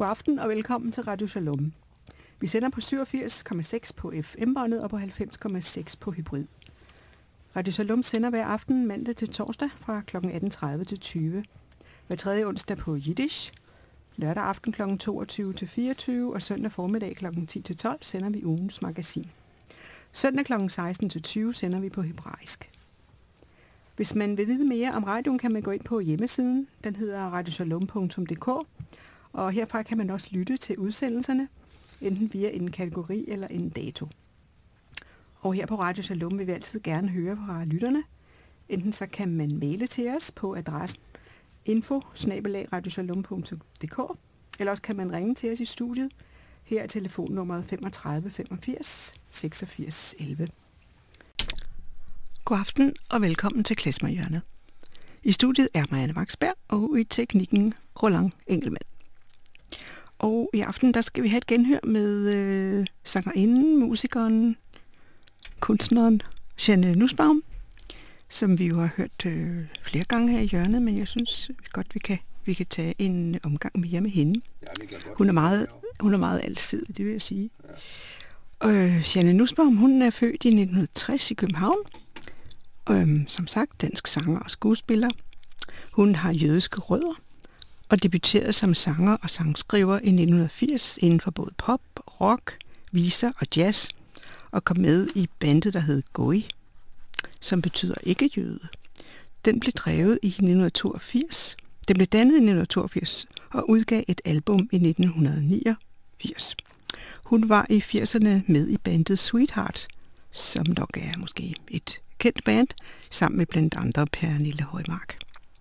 God aften og velkommen til Radio Shalom. Vi sender på 87,6 på FM-båndet og på 90,6 på hybrid. Radio Shalom sender hver aften mandag til torsdag fra kl. 18.30 til 20. Hver tredje onsdag på Yiddish. Lørdag aften kl. 22 til 24 og søndag formiddag kl. 10 til 12 sender vi ugens magasin. Søndag kl. 16 til 20 sender vi på hebraisk. Hvis man vil vide mere om radioen, kan man gå ind på hjemmesiden. Den hedder radioshalom.dk, og herfra kan man også lytte til udsendelserne, enten via en kategori eller en dato. Og her på Radio Shalom vil vi altid gerne høre fra lytterne. Enten så kan man maile til os på adressen info@radioshalom.dk, eller også kan man ringe til os i studiet. Her er telefonnummeret 35 85 86 11. God aften og velkommen til Klezmerhjørnet. I studiet er Marianne Vaksberg og i teknikken Roland Engelmann. Og i aften der skal vi have et genhør med sangerinden, musikeren, kunstneren Jeanne Nussbaum, som vi jo har hørt flere gange her i hjørnet, men jeg synes godt, vi kan tage en omgang mere med hende. Ja, Hun er meget alsidig, det vil jeg sige. Ja. Jeanne Nussbaum, hun er født i 1960 i København. Som sagt, dansk sanger og skuespiller. Hun har jødiske rødder og debuterede som sanger og sangskriver i 1980 inden for både pop, rock, viser og jazz, og kom med i bandet, der hed Goi, som betyder ikke jøde. Den blev drevet i 1982. Den blev dannet i 1982 og udgav et album i 1989. Hun var i 80'erne med i bandet Sweetheart, som nok er måske et kendt band, sammen med blandt andre Pernille Højmark.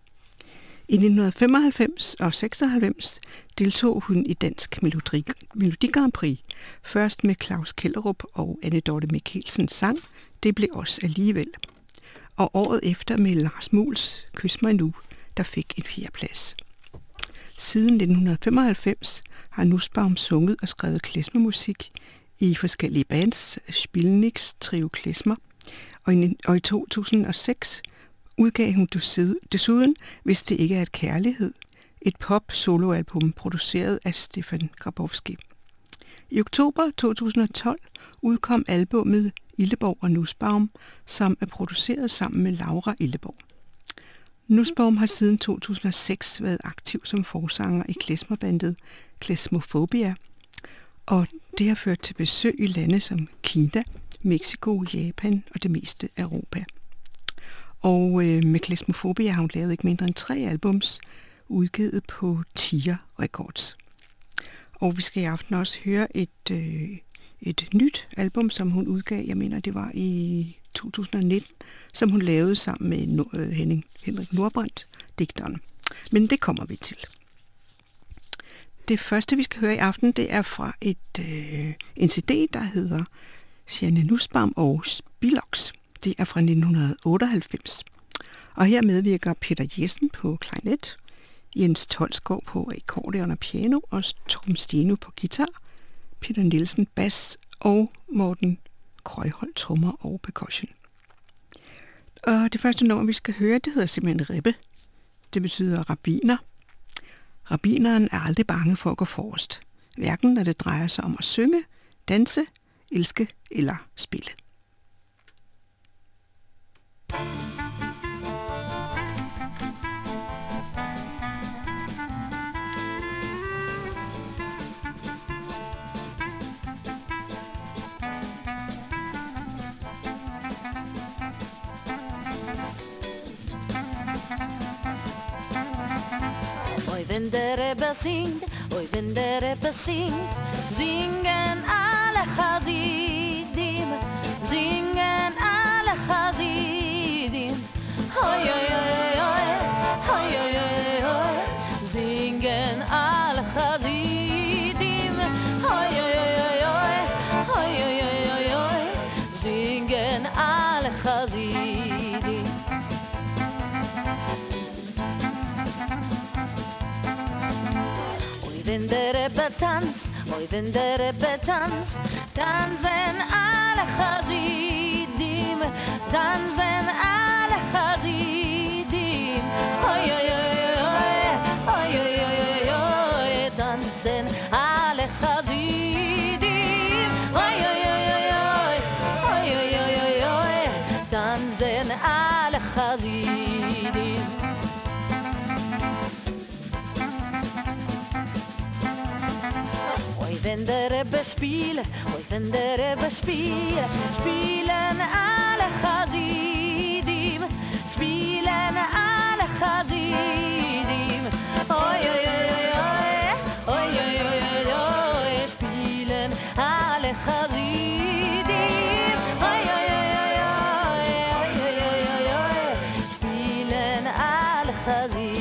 I 1995 og 96 deltog hun i Dansk Melodi Grand Prix, først med Claus Kellerup og Anne Dorthe Michelsens sang Det blev os alligevel, og året efter med Lars Muhls Kys mig nu, der fik en 4. plads. Siden 1995 har Nussbaum sunget og skrevet klezmermusik i forskellige bands, Spilniks Trio Klezmer, og i 2006 udgav hun desuden Hvis det ikke er et kærlighed, et pop-soloalbum produceret af Stefan Grabowski. I oktober 2012 udkom albummet Illeborg og Nussbaum, som er produceret sammen med Laura Illeborg. Nussbaum har siden 2006 været aktiv som forsanger i klezmerbandet Klezmophobia, og det har ført til besøg i lande som Kina, Mexico, Japan og det meste af Europa. Og med Klezmophobia har hun lavet ikke mindre end 3 albums, udgivet på Tiger Records. Og vi skal i aften også høre et nyt album, som hun udgav, jeg mener det var i 2019, som hun lavede sammen med Henrik Nordbrandt, digteren. Men det kommer vi til. Det første, vi skal høre i aften, det er fra en CD, der hedder Jeanne Nussbaum og Spilox. Det er fra 1998. Og her medvirker Peter Jessen på klarinet, Jens Tolsgaard på akkordeon og piano, og Torben Steno på guitar, Peter Nielsen bas og Morten Krøjholt trommer og percussion. Og det første nummer, vi skal høre, det hedder simpelthen Ribbe. Det betyder rabbiner. Rabbineren er aldrig bange for at gå forrest, hverken når det drejer sig om at synge, danse, elske eller spille. Wenn der Rebbe singt, oi wenn der Rebbe singt, singen alle Chassidim, singen alle Chassidim. Hoi, hoi, hoi, hoi, hoi, hoi, hoi, singen alle Chassidim. Hoi, hoi, hoi, hoi, hoi, hoi, hoi, hoi, singen alle Chassidim. Wenn der Rebbe tanzt, oi wenn der Rebbe tanzt, tanzen alle Chassidim, tanzen alle Chassidim. Oi, oi, oi, oi, oi, oi, oi, oi, tanzen wenn der Rebbe spiele, oi, wenn der Rebbe spiele, spielen alle Chassidim, spielen alle Chassidim. Oi, oi, oi, oi, oi, oi, oi, oi, spielen alle Chassidim. Oi, oi, oi, oi, oi, oi, oi, oi, spielen alle Chassidim.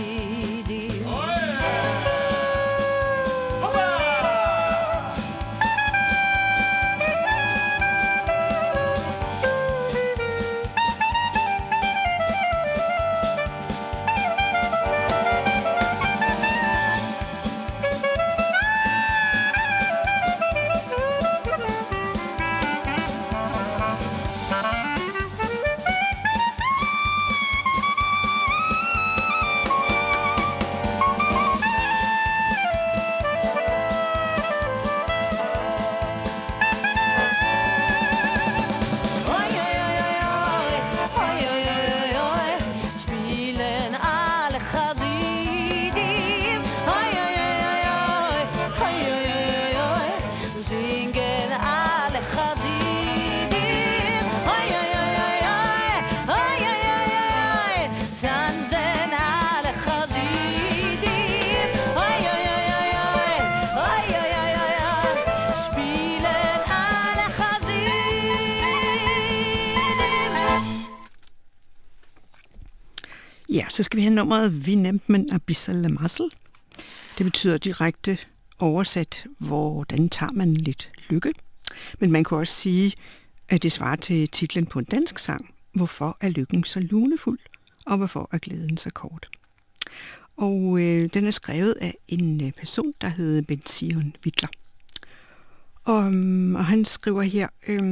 Ja, så skal vi have nummeret Vi nemt men abissale masel. Det betyder direkte oversat, hvordan tager man lidt lykke. Men man kan også sige, at det svarer til titlen på en dansk sang. Hvorfor er lykken så lunefuld, og hvorfor er glæden så kort? Og den er skrevet af en person, der hedder Ben-Zion Wittler. Og han skriver her,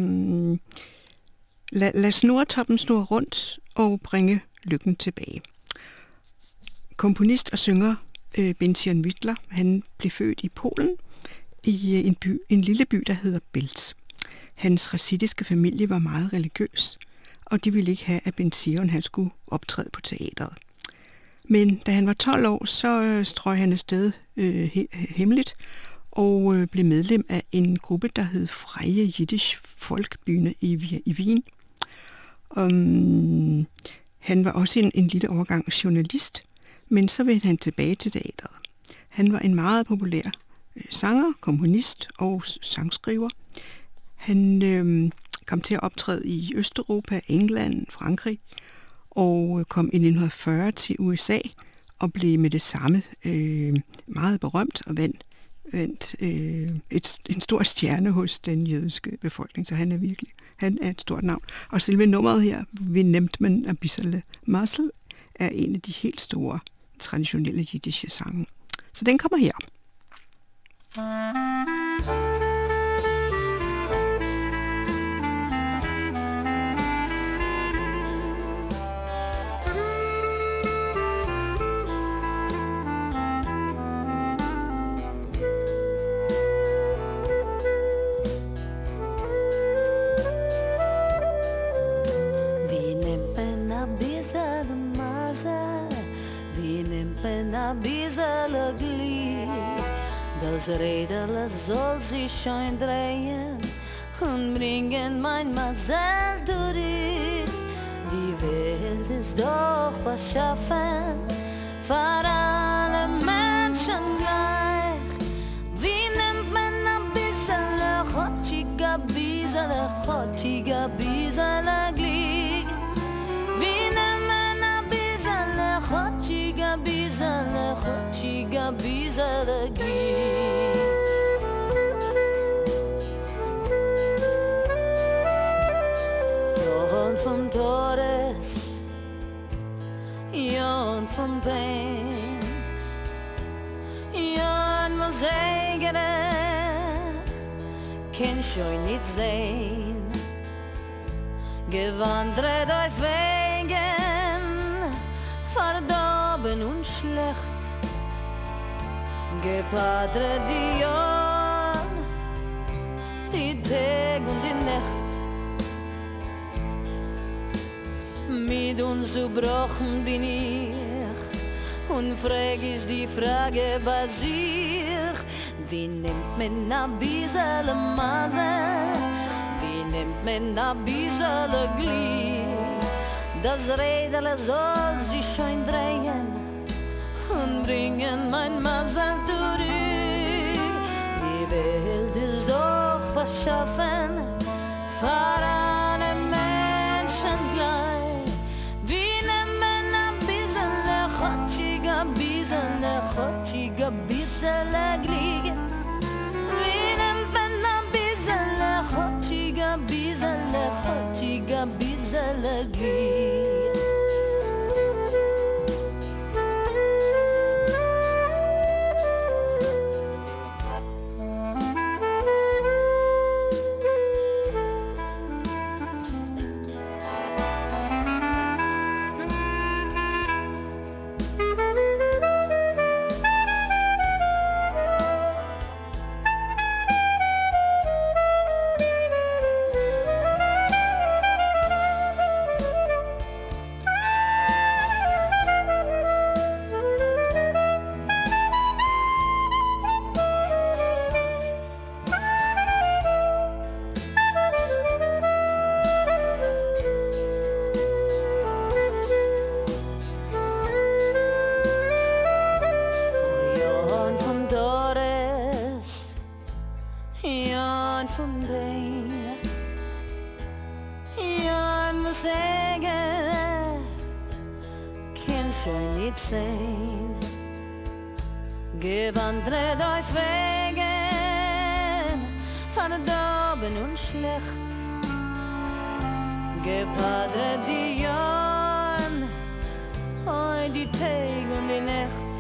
lad snortoppen snurre rundt og bringe lykken tilbage. Komponist og synger Ben-Zion Wittler, han blev født i Polen i en lille by, der hedder Belz. Hans hasidiske familie var meget religiøs, og de ville ikke have, at Ben-Zion han skulle optræde på teatret. Men da han var 12 år, så strøg han afsted hemmeligt og blev medlem af en gruppe, der hed Freie Jiddisch Folkbühne i Wien. Han var også en lille overgang journalist, men så vendte han tilbage til teatret. Han var en meget populær sanger, komponist og sangskriver. Han kom til at optræde i Østeuropa, England, Frankrig, og kom i 1940 til USA og blev med det samme meget berømt og vandt en stor stjerne hos den jødiske befolkning, så han er et stort navn. Og selve nummeret her, Vi nemt men abissale masel, er en af de helt store traditionelle jiddische sange. Så den kommer her. Das Räderle soll sich schön drehen und bringen mein Masel durch. Die Welt ist doch beschaffen für alle Menschen gleich. Wie nimmt man ein bisschen chotschiger bissele Glück? Wie nimmt man ein bisschen chotschiger bissele Glück? Von Tores, ja und von Pein, ja und muss sagen, kann schon nicht sehen, gewandert auf Wegen, verdorben und schlecht, gepadret die Jahr, die Tag und die Nacht. Mit uns zerbrochen bin ich und frag ist die Frage bei sich, wie nimmt man ein bissel Mazel, wie nimmt man a bissel Glück? Das Rädel soll sich schön drehen und bringen mein Mazel zurück. Die Welt ist doch verschaffen für alle Menschen gleich. Wie nehmen a bissel Glück? Wie nehmen a bissel Glück? Gewandert auf Wegen, verdorben und schlecht, gepadret die Jahren, oi die Tag und die Nacht.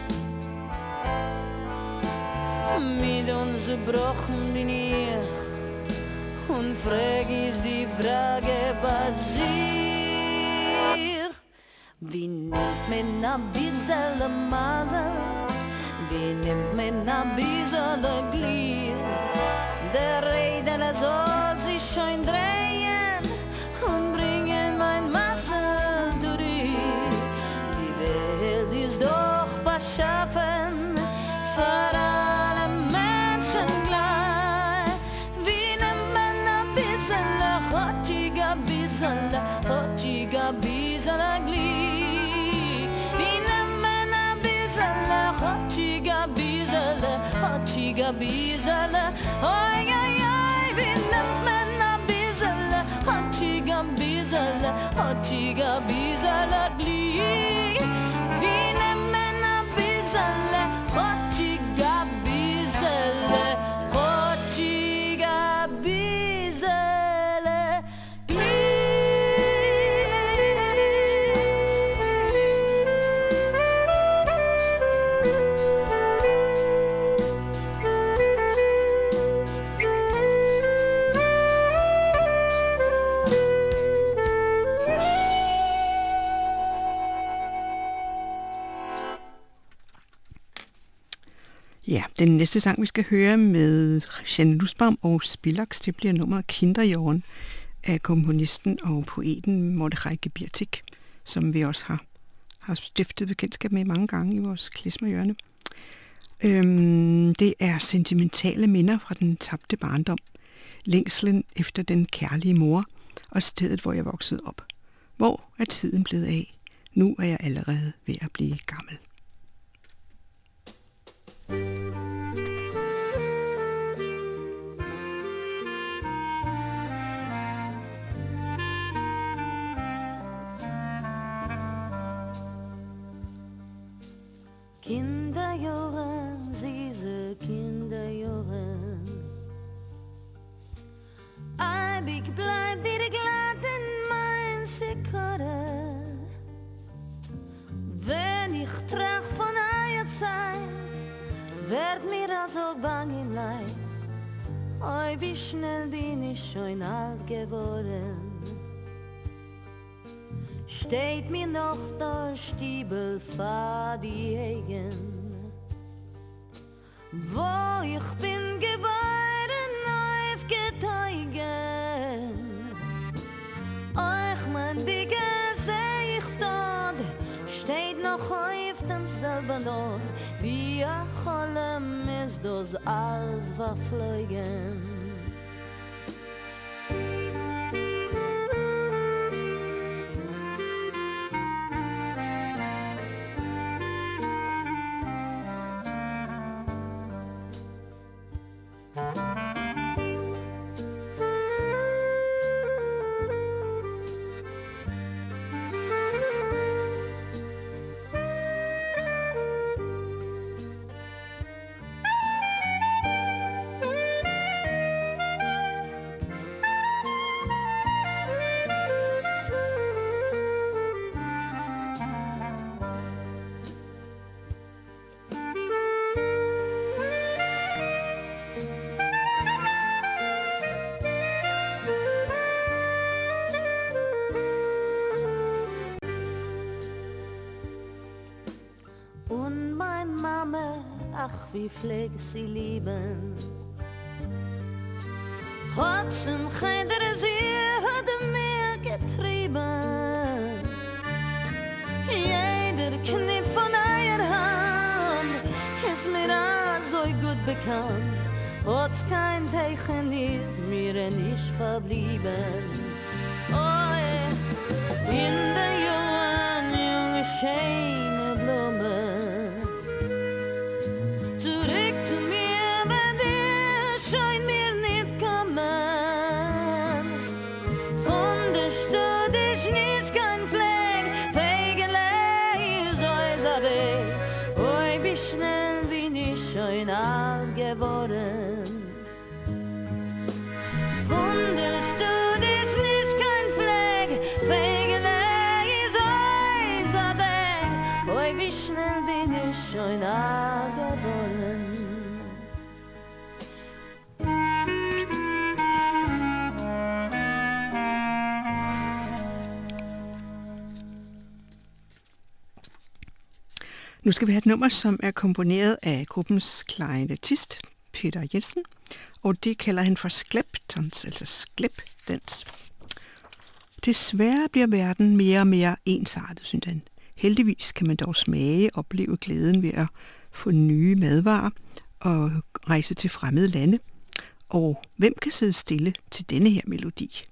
Mit uns gebrochen bin ich und frag ist die Frage bei sich. Wie nimmt man a bissel Mazel? Wie nimmt man a bissel Glück? Der Rädel soll sich schön drehen und bringen mein Mazel zurück. Die Welt ist doch beschaffen für alle Menschen gleich. Wie nimmt man a bissel Glück? Chiga bizala, oi oi oi, wie nimmt man a bissel, chiga bizala Glück. Wie nimmt man a bissel, chiga bizala Ja, den næste sang, vi skal høre med Jeanne Nussbaum og Spilax, det bliver nummeret Kinderjorden af komponisten og poeten Mordechai Gebirtik, som vi også har stiftet bekendtskab med mange gange i vores klezmerhjørne. Det er sentimentale minder fra den tabte barndom, længslen efter den kærlige mor og stedet, hvor jeg voksede op. Hvor er tiden blevet af? Nu er jeg allerede ved at blive gammel. Kinderjahre, süße Kinderjahre, eibig bleibt dir glatt in mein Sekore. Wenn ich trach von eurer Zeit, werd mir also bang im Leib. Oi, wie schnell bin ich schon alt geworden. Steht mir noch der Stiebel vor die Augen, wo ich bin geboren, aufgeteigen. Euch mein Wege seh ich dort, steht noch auf dem Albanon, wie a Cholem ist das alles verflogen. Ach, wie pfleg sie lieben. Hat's in Cheder sie hat mir getrieben. Jeder Knipp von eurer Hand ist mir so gut bekannt. Hat's kein Zeichen, ist mir nicht verblieben. Oh, in der junge, schöne Blumen. Schön alt geworden. Wunderst ist nicht kein Fleck, Fegelei ist alles weg. Oi, wie schnell bin ich schön alt geworden. Nu skal vi have et nummer, som er komponeret af gruppens klarinettist, Peter Jensen, og det kalder han for sklepdans, altså sklepdans. Desværre bliver verden mere og mere ensartet, synes han. Heldigvis kan man dog smage og opleve glæden ved at få nye madvarer og rejse til fremmede lande. Og hvem kan sidde stille til denne her melodi?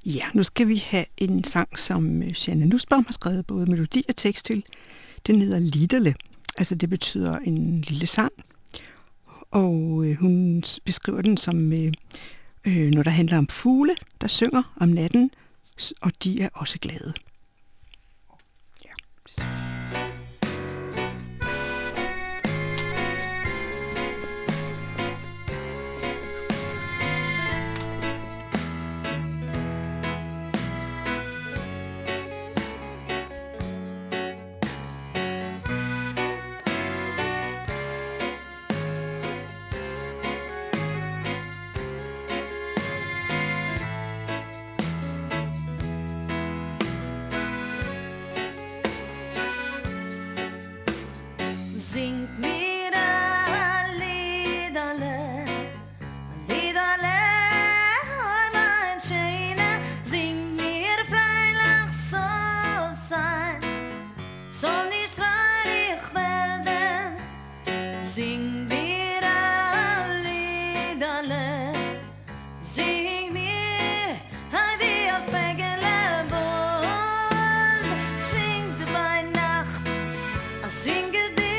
Ja, nu skal vi have en sang, som Jeanne Nussbaum har skrevet både melodi og tekst til. Den hedder Liederle, altså det betyder en lille sang. Og hun beskriver den som, når der handler om fugle, der synger om natten, og de er også glade. Ja. Singt mir ein Liederle, oh mein Schöne, singt mir freilich soll sein, soll nicht traurig werden. Singt mir ein Liederle, singt mir ein wie auf Fegele Bus, singt bei Nacht, singt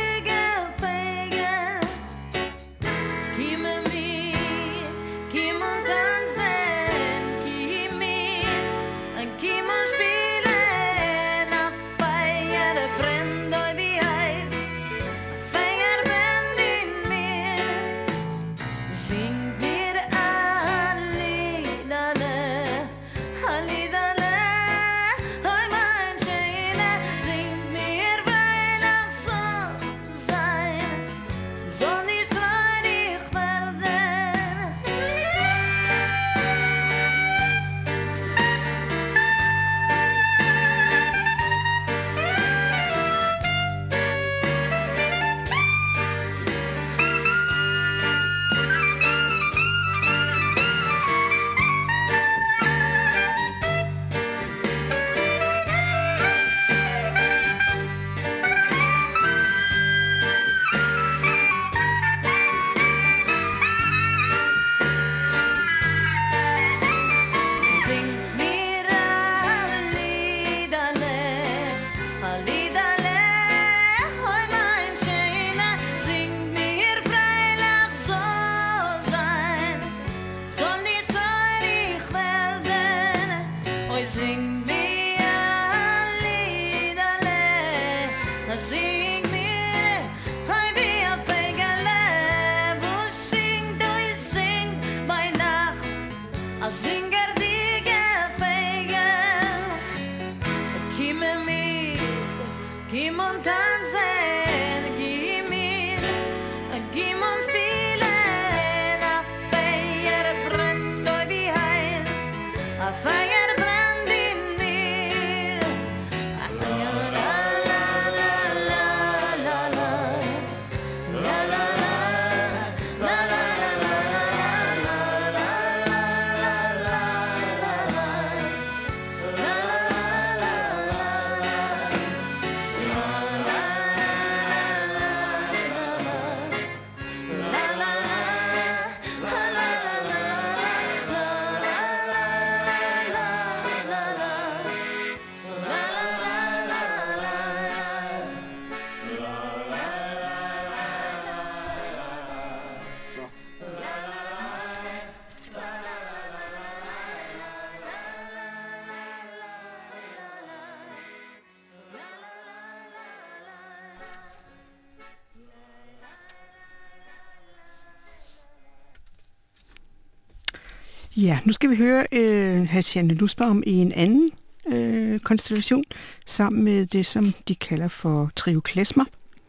Ja, nu skal vi høre Jeanne Nussbaum i en anden konstellation, sammen med det, som de kalder for trio klezmer.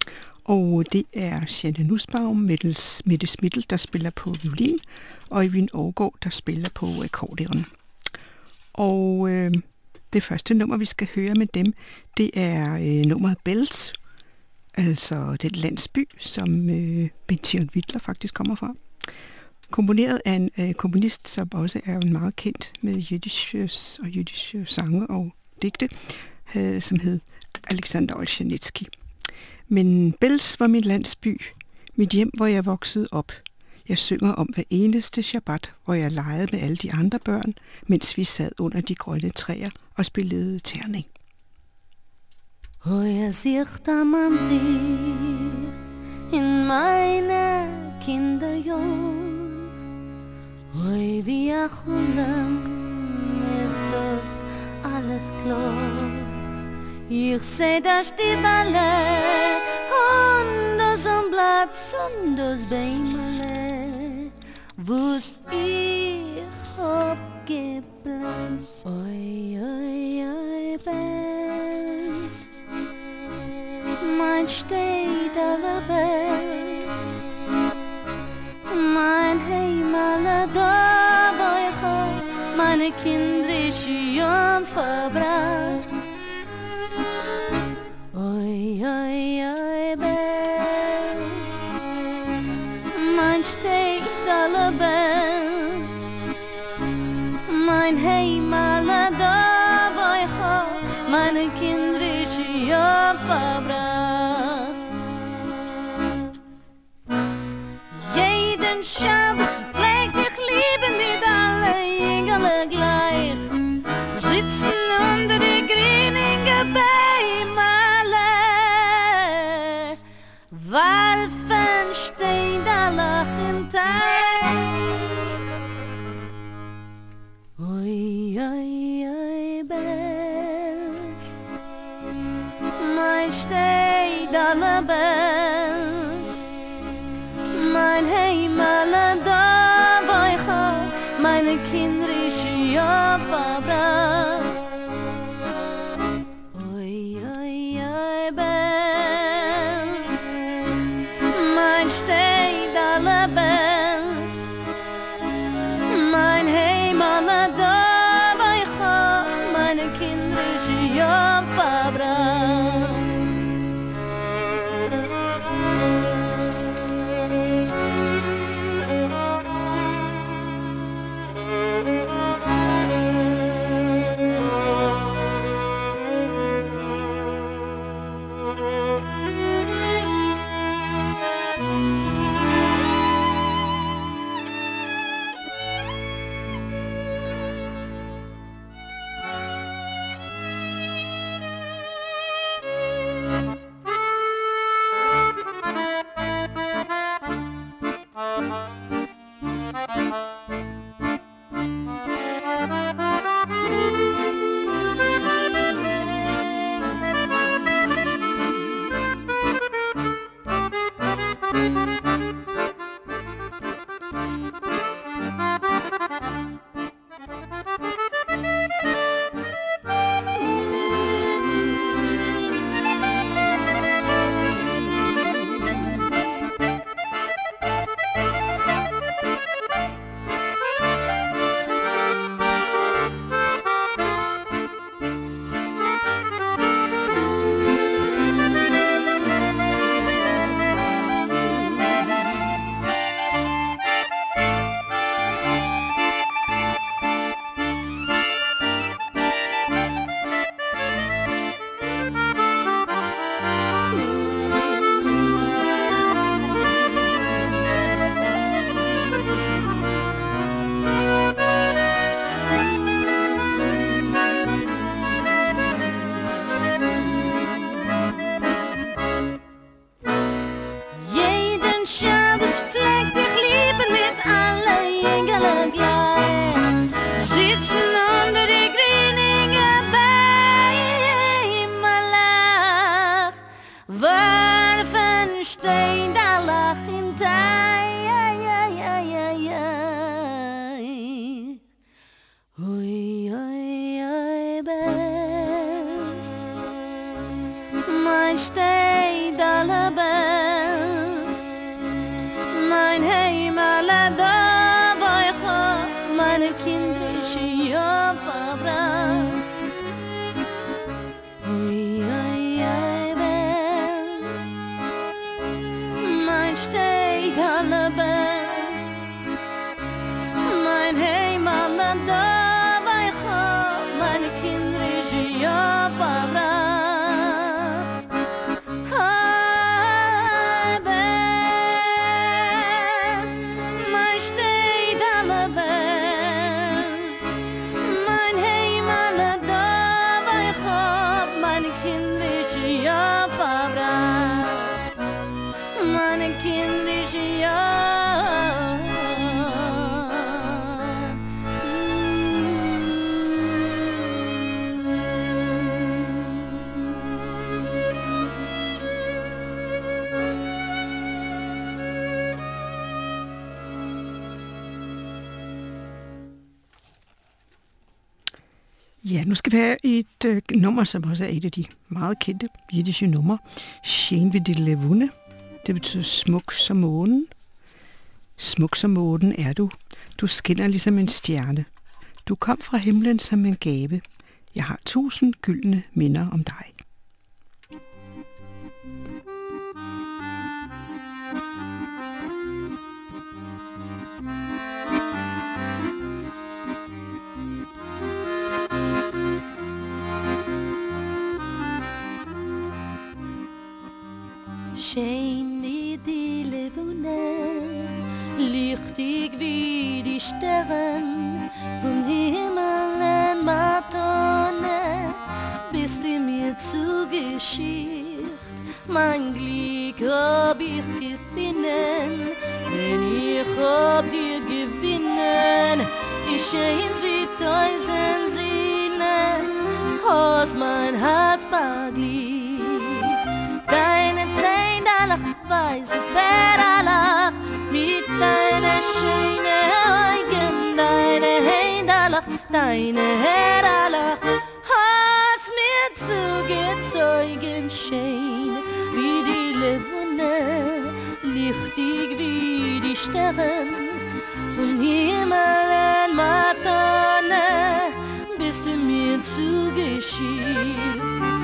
Og det er Jeanne Nussbaum, Mette Smittel, der spiller på violin, og Eivind Aagaard, der spiller på akkordeon. Og det første nummer, vi skal høre med dem, det er nummeret Bells, altså den landsby, som Bentian Wittler faktisk kommer fra. Komponeret af en komponist, som også er meget kendt med jiddisch sange og digte, som hed Alexander Olsjanitsky. Men Bells var min landsby, mit hjem, hvor jeg voksede op. Jeg synger om hver eneste Shabbat, hvor jeg legede med alle de andre børn, mens vi sad under de grønne træer og spillede terning. Hoja sich man sich in meine Kinderjahn. Hoi wie a Chulam ist das alles klar. Ich seh das Stiebele und das am Platz und das Beimele, wo's ich hab geplant. Oi, oi, oi, Bells, mein steht alle Bells, mein Heimele da, wo ich hab meine kindrische Jahn verbracht. Oi, oi, oi, Bells, mein steht alle Bells, mein Heimele da, wo ich hab meine kindrische Jahn verbracht. Jeden Schabbat pflegt ich lieben mit alle Engel gleich, sitzen unter die grünen Bäume. Walfen stehen da lachen Teil. Oi, oi, oi, Bells, mein steht alle Bells, mein Heimele da, wo ich hab meine kindrische Jahr verbracht. Oi, oi, oi, Bells, mein steht alle Bells, mein Heimele da, wo ich hab meine kindrische Jahr verbracht. Mein steht alle Bells, mein Heimele da, wo ich hab meine kindrische Jahr verbracht. Ui, ui, ui, Bells, mein steht alle Bells, mein Heimele da, wo ich hab meine kindrische Jahr verbracht. Ja, nu skal vi have et nummer, som også er et af de meget kendte jiddische numre. Schön wie die Levune. Det betyder smuk som månen. Smuk som månen er du. Du skinner ligesom en stjerne. Du kom fra himlen som en gave. Jeg har 1000 gyldne minder om dig. Schön wie die Levune, lichtig wie die Sterne, von Himmel Madonna, bist du mir zugeschicht. Mein Glück hab ich gefunden, denn ich hab dir gewinnen. Die schönst wie 1000 Sinnen, hast mein Herz beglückt. Deine weiße Bärlach mit deiner schönen Augen, deine Händelach, hast mir zugezogen, schön wie die Levune, lichtig wie die Sterne, von Himmel Madonna, bist du mir zugeschickt.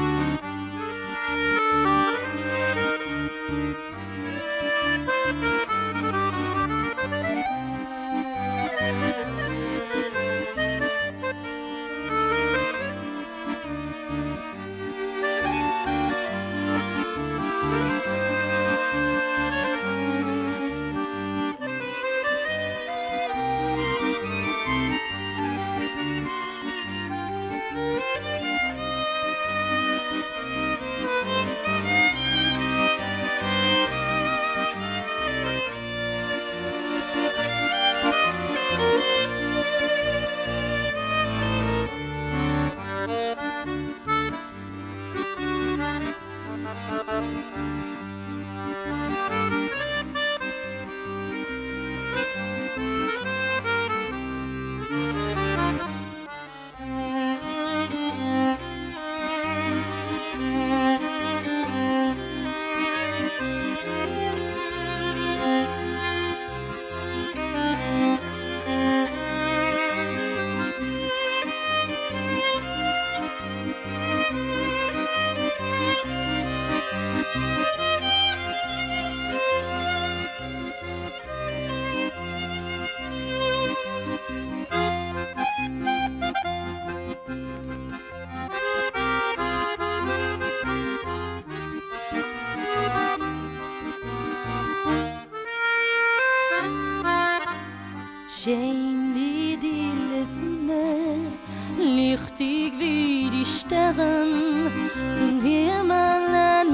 Schön wie die Levune, lichtig wie die Sterne, von Himmel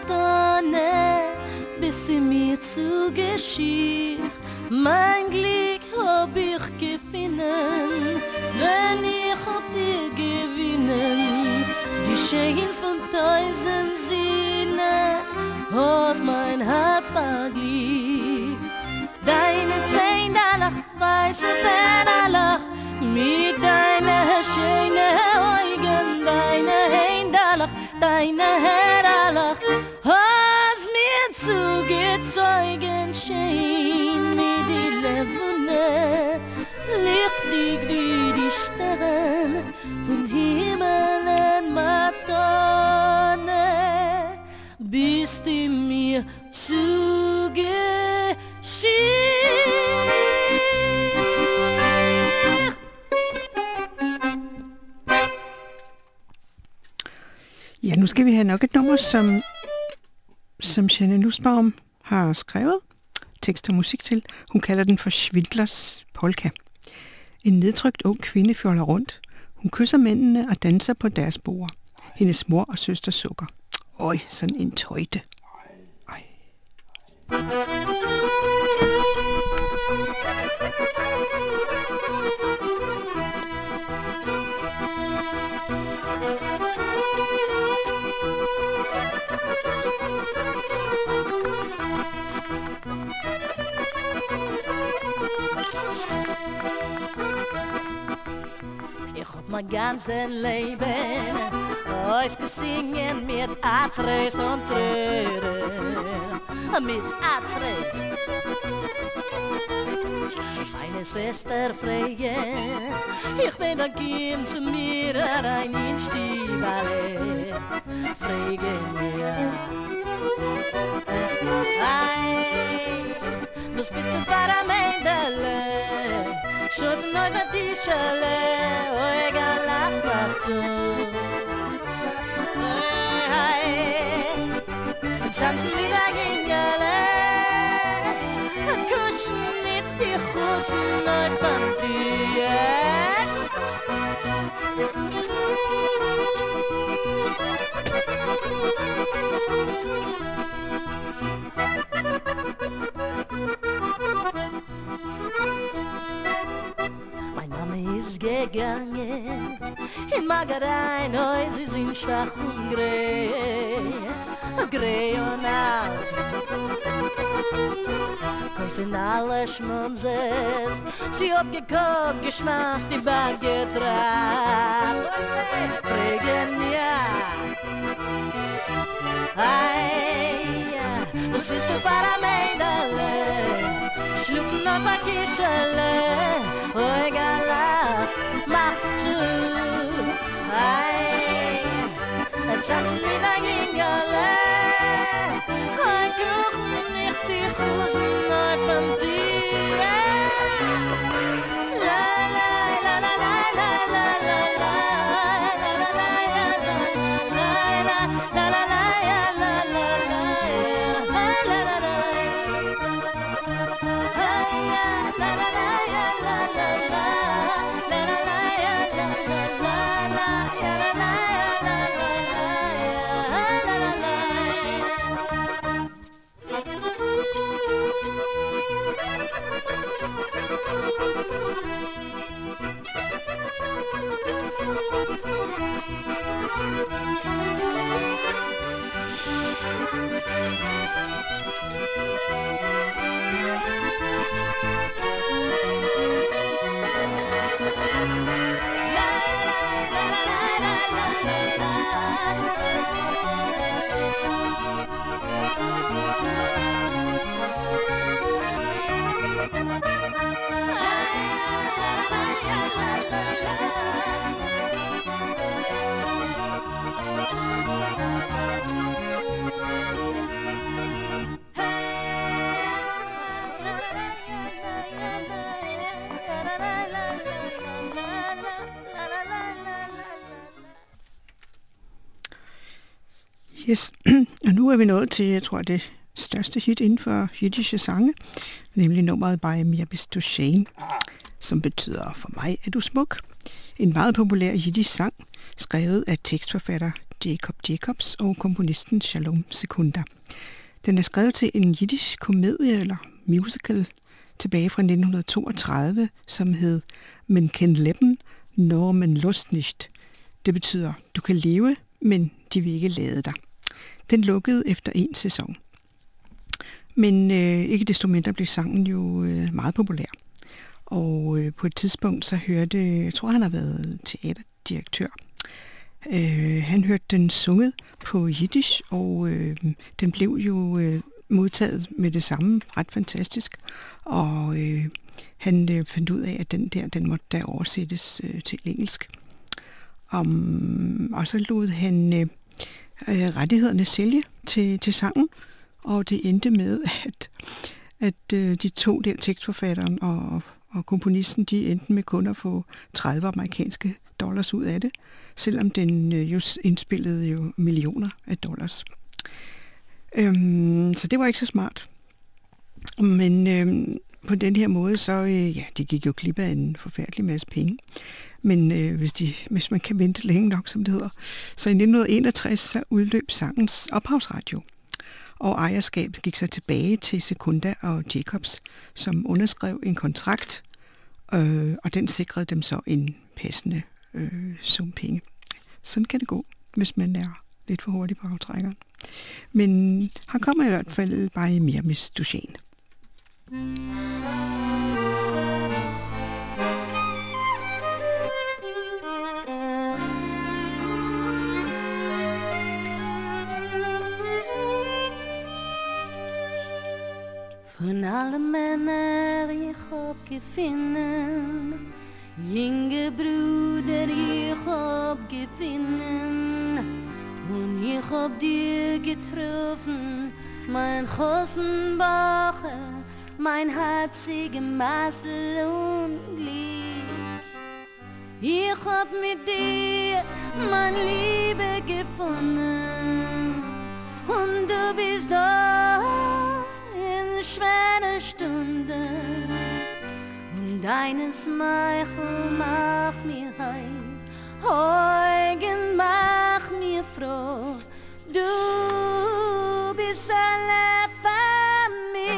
Madonna, bist du mir zugeschickt. Mein Glück hab ich gefunden, wenn ich hab dir gewinnen. Die schönst von 1000 Sinnen, hast mein Herz beglückt. Deine Zähne weiße Bärlach, mit deiner schönen Augen, deine Händelach, hast mir zugezogen, schön wie die Levune, lichtig wie die Sterne, von Himmel Madonna, bist du mir zugezogen. Ja, nu skal vi have nok et nummer, som Jeanne Nussbaum har skrevet tekst og musik til. Hun kalder den for Schwindlers polka. En nedtrykt ung kvinde fjoller rundt. Hun kysser mændene og danser på deres bord. Hendes mor og søster sukker. Øj, sådan en tøjte. Ej. mein ganzes Leben. Ich kann singen mit Atrest und Tränen, mit Atrest. Meine Schwester fragen, ich bin da Kind zu mir rein in Stiebale. Fragen mir, was bist du für ein Mädele? Schuf neu für die Schale, oh egal, mach zu. Tanzen mit der Gingale, kuschen mit die Hosen neu von dir. Gegangen in Magarein, oh, sie sind schwach und grey und alt. Kaufen alle Schmunzes, sie abgekocht, geschmacht, die Bank getragen. Fragen mir, was bist du für ein Mädele? Schlufen auf ein Kischele, oh, egal, mach zu. Tanzen mit der Gingale, kuchen nicht die Hosen neu von dir. La la la la la la la la la la la la la la Yes. Og nu er vi nået til, jeg tror, det største hit inden for jiddische sange, nemlig nummeret Bei mir bist du schön, som betyder For mig er du smuk. En meget populær jiddisch sang, skrevet af tekstforfatter Jacob Jacobs og komponisten Shalom Secunda. Den er skrevet til en jiddisch komedie eller musical tilbage fra 1932, som hed Men kein Leben, nur men Lust nicht. Det betyder, du kan leve, men de vil ikke lade dig. Den lukkede efter 1 sæson. Men ikke desto mindre blev sangen jo meget populær. Og på et tidspunkt så hørte, jeg tror han har været teaterdirektør, han hørte den sunget på jiddisch, og den blev jo modtaget med det samme, ret fantastisk. Og han fandt ud af, at den måtte da oversættes til engelsk. Og så lod han rettighederne sælge til sangen, og det endte med, at de to der, tekstforfatteren og komponisten, de endte med kun at få 30 amerikanske dollars ud af det, selvom den just indspillede jo millioner af dollars. Så det var ikke så smart. Men på den her måde, så de gik jo glip af en forfærdelig masse penge. Men hvis man kan vente længe nok, som det hedder. Så i 1961 så udløb sangens ophavsradio, og ejerskabet gik så tilbage til Secunda og Jacobs, som underskrev en kontrakt, og den sikrede dem så en passende sum penge. Sådan kan det gå, hvis man er lidt for hurtig på aftrækkeren. Men han kommer i hvert fald bare i mere med Duchenne. alle Männer ich hab gefunden, junge Brüder ich hab gefunden, und ich hab dir getroffen, mein Hosenbacher, mein herzige Massel und Glück. Ich hab mit dir mein Liebe gefunden, und du bist da in schweren Stunden, und deine Smeichel macht mir heiß, Eugen macht mir froh, du bist alle bei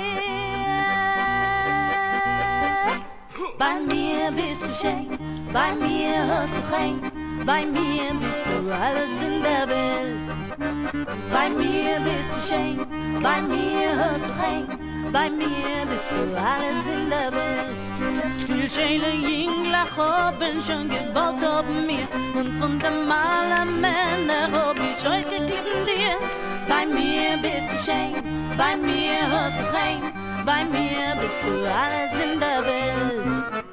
mir. Bei mir bist du schön, bei mir hast du rein, bei mir bist du alles in der Welt. Bei mir bist du schön, bei mir hast du rein, bei mir bist du alles in der Welt. Viel schöne Jünglach haben schon gewollt auf mir, und von den malen Männern hab ich euch geklippen dir. Bei mir bist du schön, bei mir hast du rein, bei mir bist du alles in der Welt.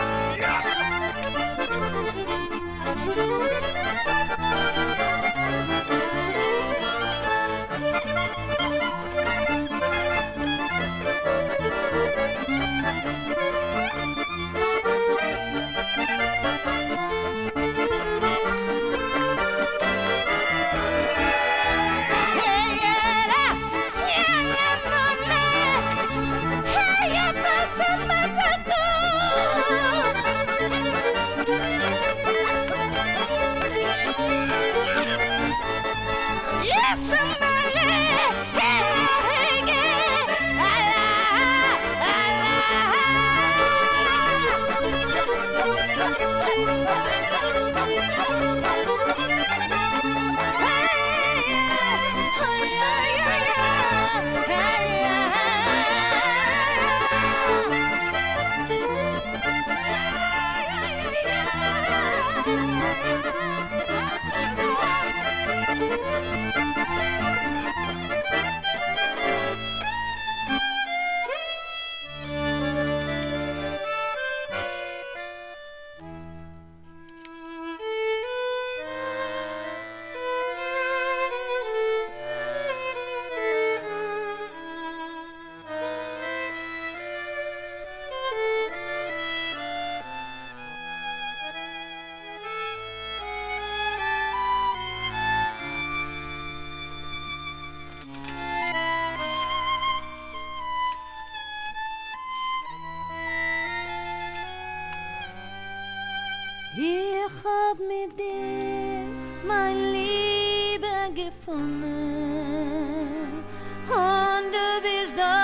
Ich hab mit dir mein Liebe gefunden, und du bist da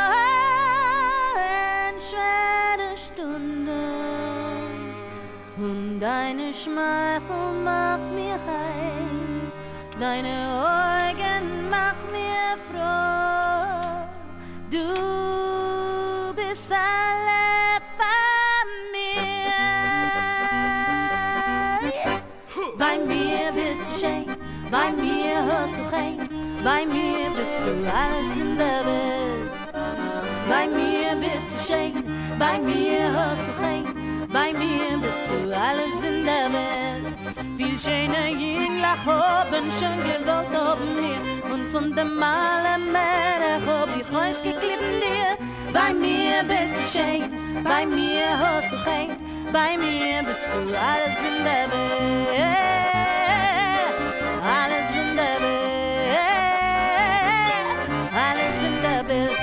in schwere Stunden, und deine Schmeichel macht mir heiß, deine Augen macht mir froh, du bist alle bei mir. Bei mir bist du schön, bei mir hast du rein, bei mir bist du alles in der Welt. Bei mir bist du schön, bei mir hast du rein, bei mir bist du alles in der Welt. Viel schöne Jünglach haben schon gewollt auf mir, und von den malen Männern hab ich euch geklippen dir. Bei mir bist du schön, bei mir hast du rein, bei mir bist du alles in der Welt. Alles in der Welt, alles in der Welt.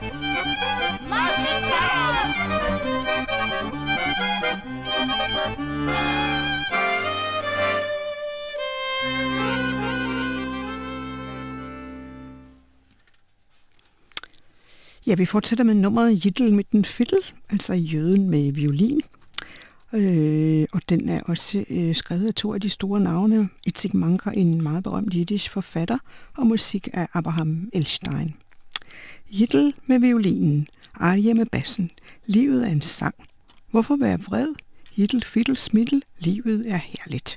Ja, vi fortsætter med nummeret Jittel mit den Fiddel, altså Jøden med violin. Og den er også skrevet af to af de store navne. Itzik Manker, en meget berømt jiddisch forfatter, og musik af Abraham Elstein. Jittel med violinen, Arje med bassen. Livet er en sang. Hvorfor være vred? Jittel, fiddel, smittel. Livet er herligt.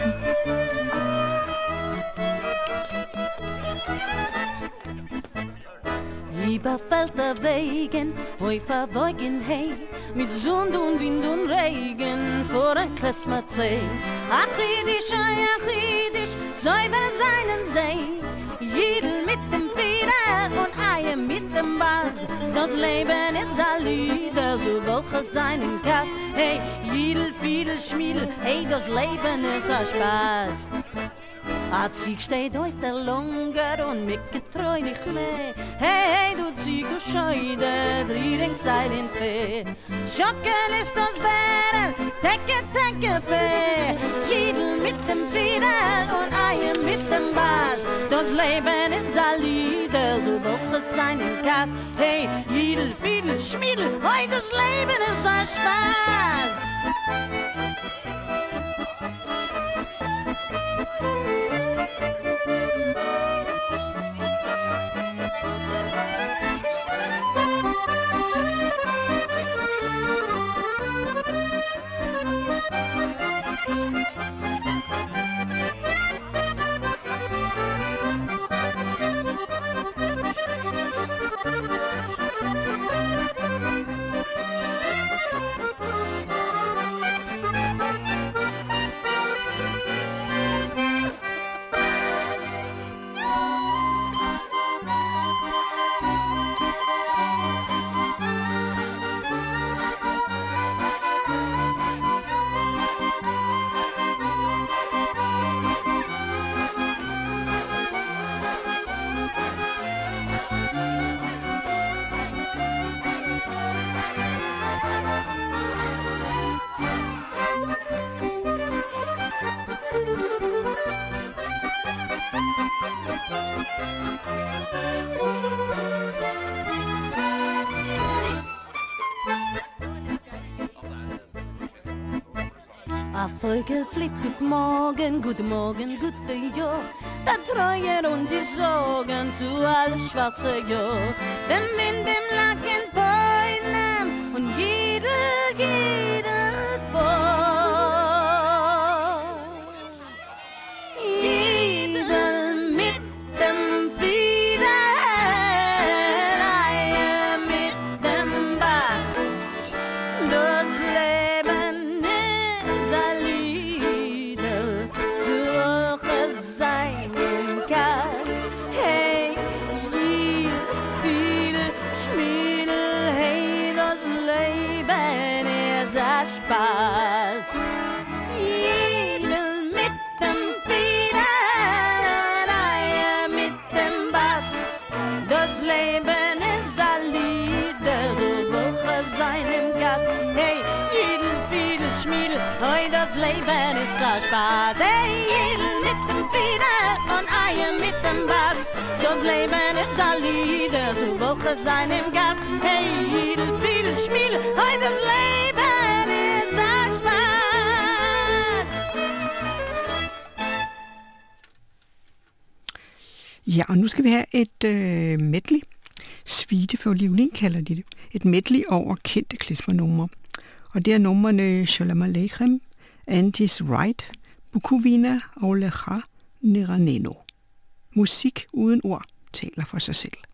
Über Felder Wegen, wo ich verweugen hey, mit Sund und Wind und Regen vor ein Klesmerzee. Achidisch, soll wir seinen See, Jidl mit dem Fieder und Eier mit dem Bass. Das Leben ist ein Lieder, so welches seinen Kass. Hey, Jidl, Fiedel, Schmiedel, hey, das Leben ist ein Spaß. A Zieg steht auf der Lunger und mich getreu nicht mehr. Hey, du Zieg, du Scheude, Driering sei den Fee. Schocken ist das Bären, Tecke, Fee. Jidl mit dem Fiedel und Eier mit dem Bass. Das Leben ist ein Lieder, so welches seinen Kass. Hey, Jidl, Fiedel, Schmiedel, hey, das Leben ist ein Spaß. A Vogel fliegt, guten Morgen, gute Jahr. Da Treue und die Sorgen zu alle schwarze Jahr. Dem Wind im Lacken Beunem und jeder vor. Jeder mit dem Fieder, Eier mit dem Bass. Das Leben ist ein Lieder, suche seinen Kass. Hey, viel Schmiedel, hey, das Leben ist ein Spaß. Jeder mit dem Fieder, Eier mit dem Bass. Das Leben ist ein Lieder, so woche seinem Gast. Hey, Jidl, Fiedel, Schmiedel, hey, das Leben ist ein Spaß. Hey, Jidl mit dem Fieder und Eier mit dem Bass. Das Leben ist ein Lieder, so woche seinem Gast. Hey, Jidl, Fiedel, Schmiedel, hey, das Leben ist ein Spaß. Ja, og nu skal vi have et medley. Suite for violin kalder de det. Et medley over kendte klezmer-numre. Og det er numrene Shalom Aleichem, Andy's Right, Bukuvina og Lecha Neraneno. Musik uden ord taler for sig selv.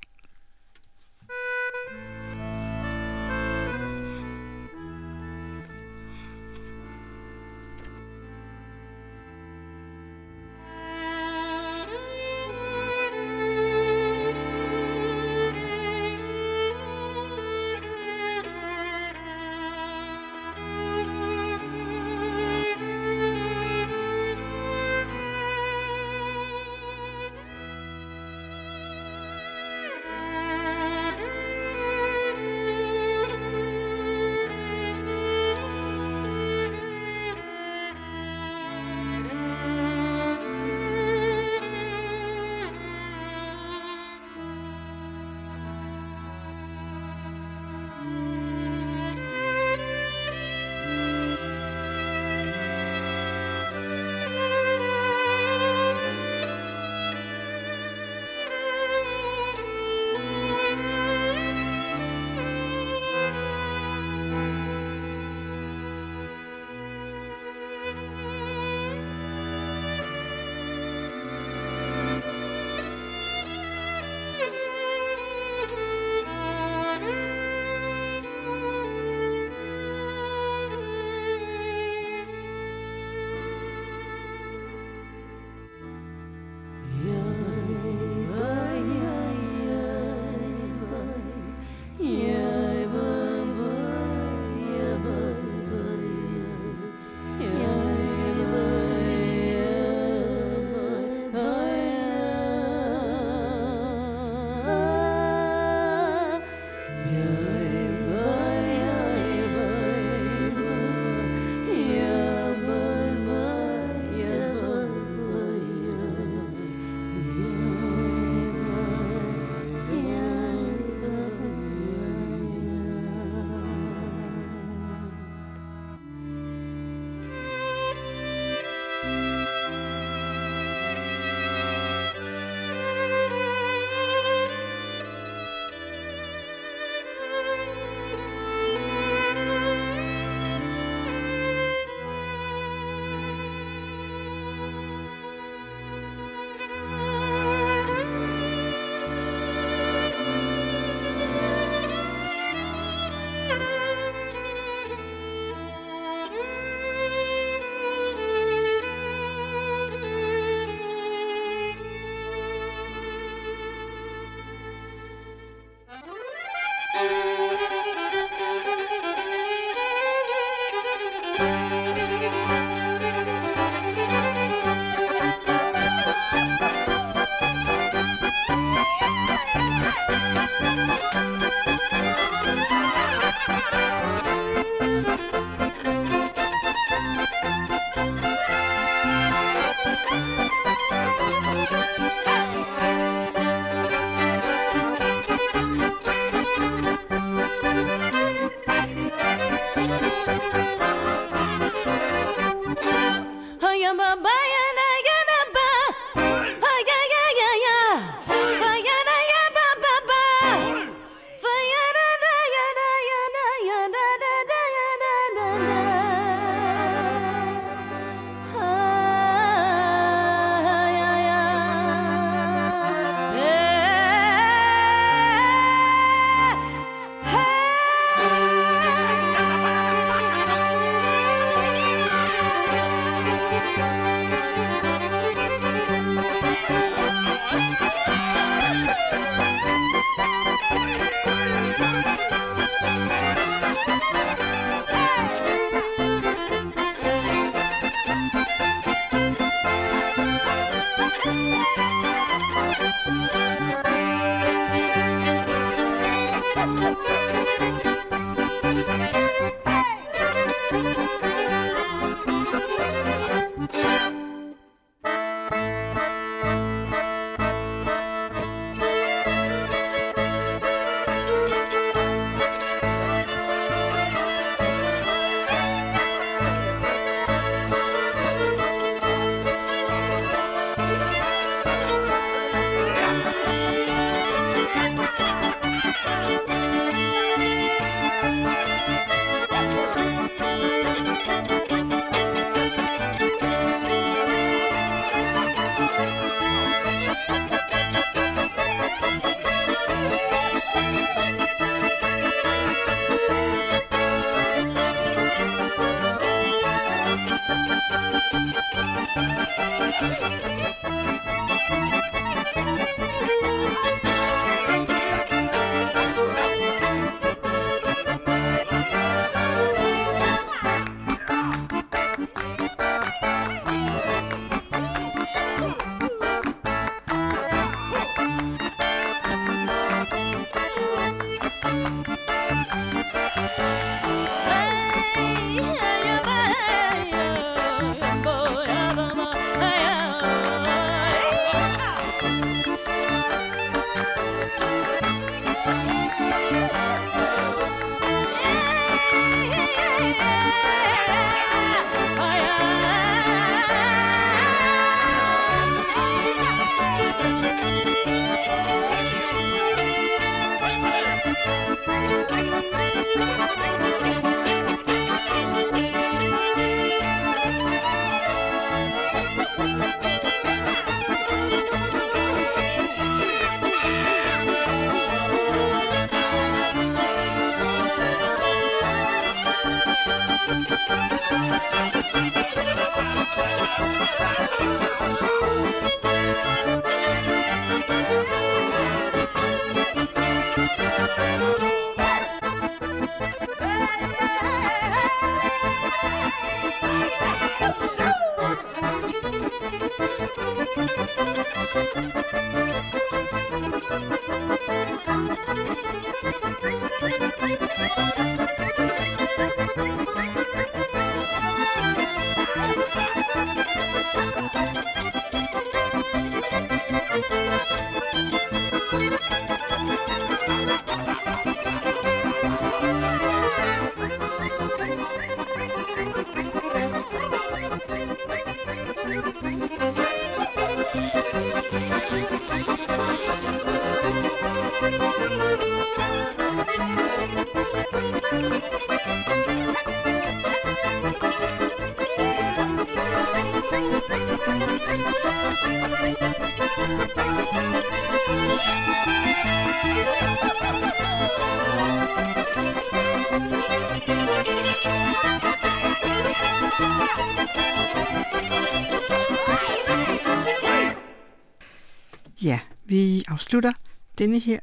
Ja, vi afslutter denne her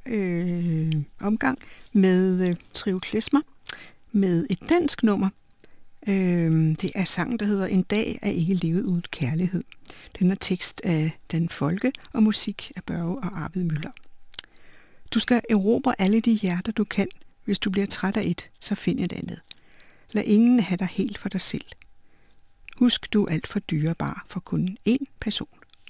omgang med Trio Klezmer med et dansk nummer. Det er sangen, der hedder En dag er ikke levet uden kærlighed. Den er tekst af Dan Folke og musik af Børge og Arvid Müller. Du skal erobre alle de hjerter, du kan. Hvis du bliver træt af et, så find et andet. Lad ingen have dig helt for dig selv. Husk, du er alt for dyrebar for kun én person.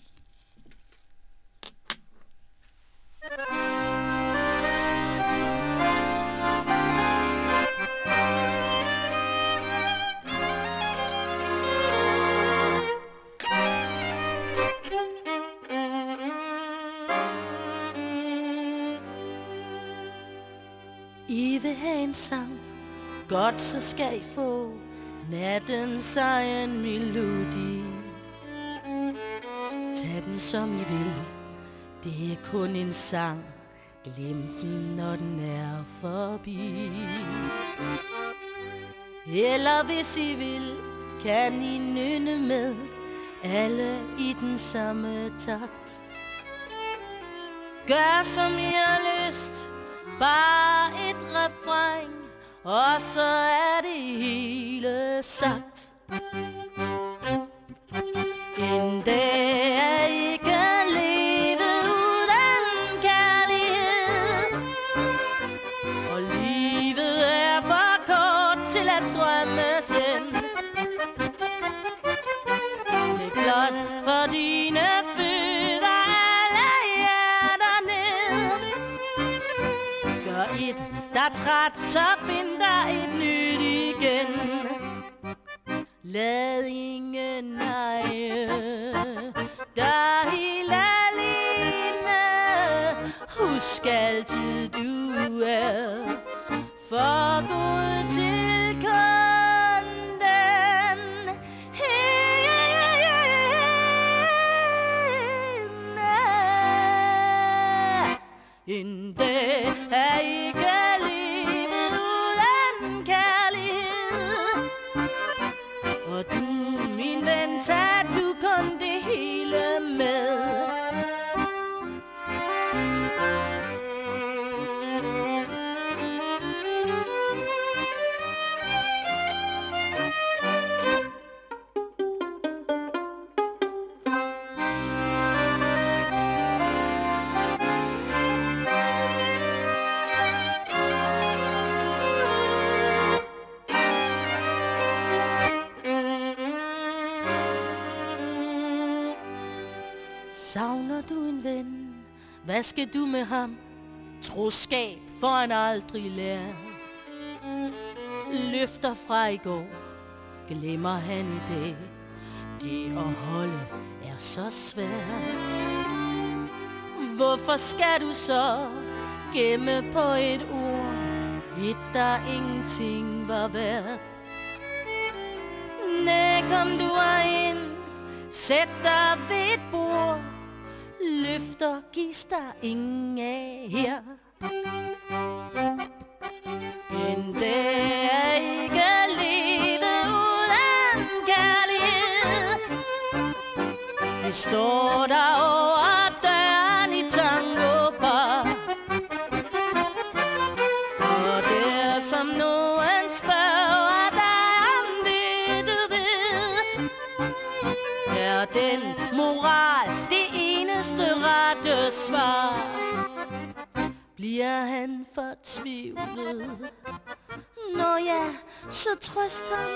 I vil have en sang, godt så skal I få nattens egen melodi. Tag den som I vil, det er kun en sang, glem den når den er forbi. Eller hvis I vil, kan I nynne med, alle i den samme takt. Gør som I har lyst, bare et refræn, og så er det hele sagt. En dag er ikke livet uden kærlighed, og livet er for kort til at drømmes ind. Læg blot for dine fødder alle hjerter ned. Gør et, der er træt, så find dig et nyt igen. Lad ingen eje dig helt alene. Husk altid du er for god til kunden. En dag er ikke livet uden kærlighed, og du, min ven, tag du kun det hele med. Savner du en ven? Hvad skal du med ham? Troskab får han aldrig lært. Løfter fra i går glemmer han i dag. Det at holde er så svært. Hvorfor skal du så gemme på et ord, et der ingenting var værd? Næh, kom du herind, sæt dig ved et bord. Løfter gives der ingen af her. En dag er ikke livet uden kærlighed. Det står der over døren i Tango Bar. Og der som nogen spørger dig om det du ved, er den moral det eneste rette svar. Bliver han fortvivlet? Nå ja, så trøst ham.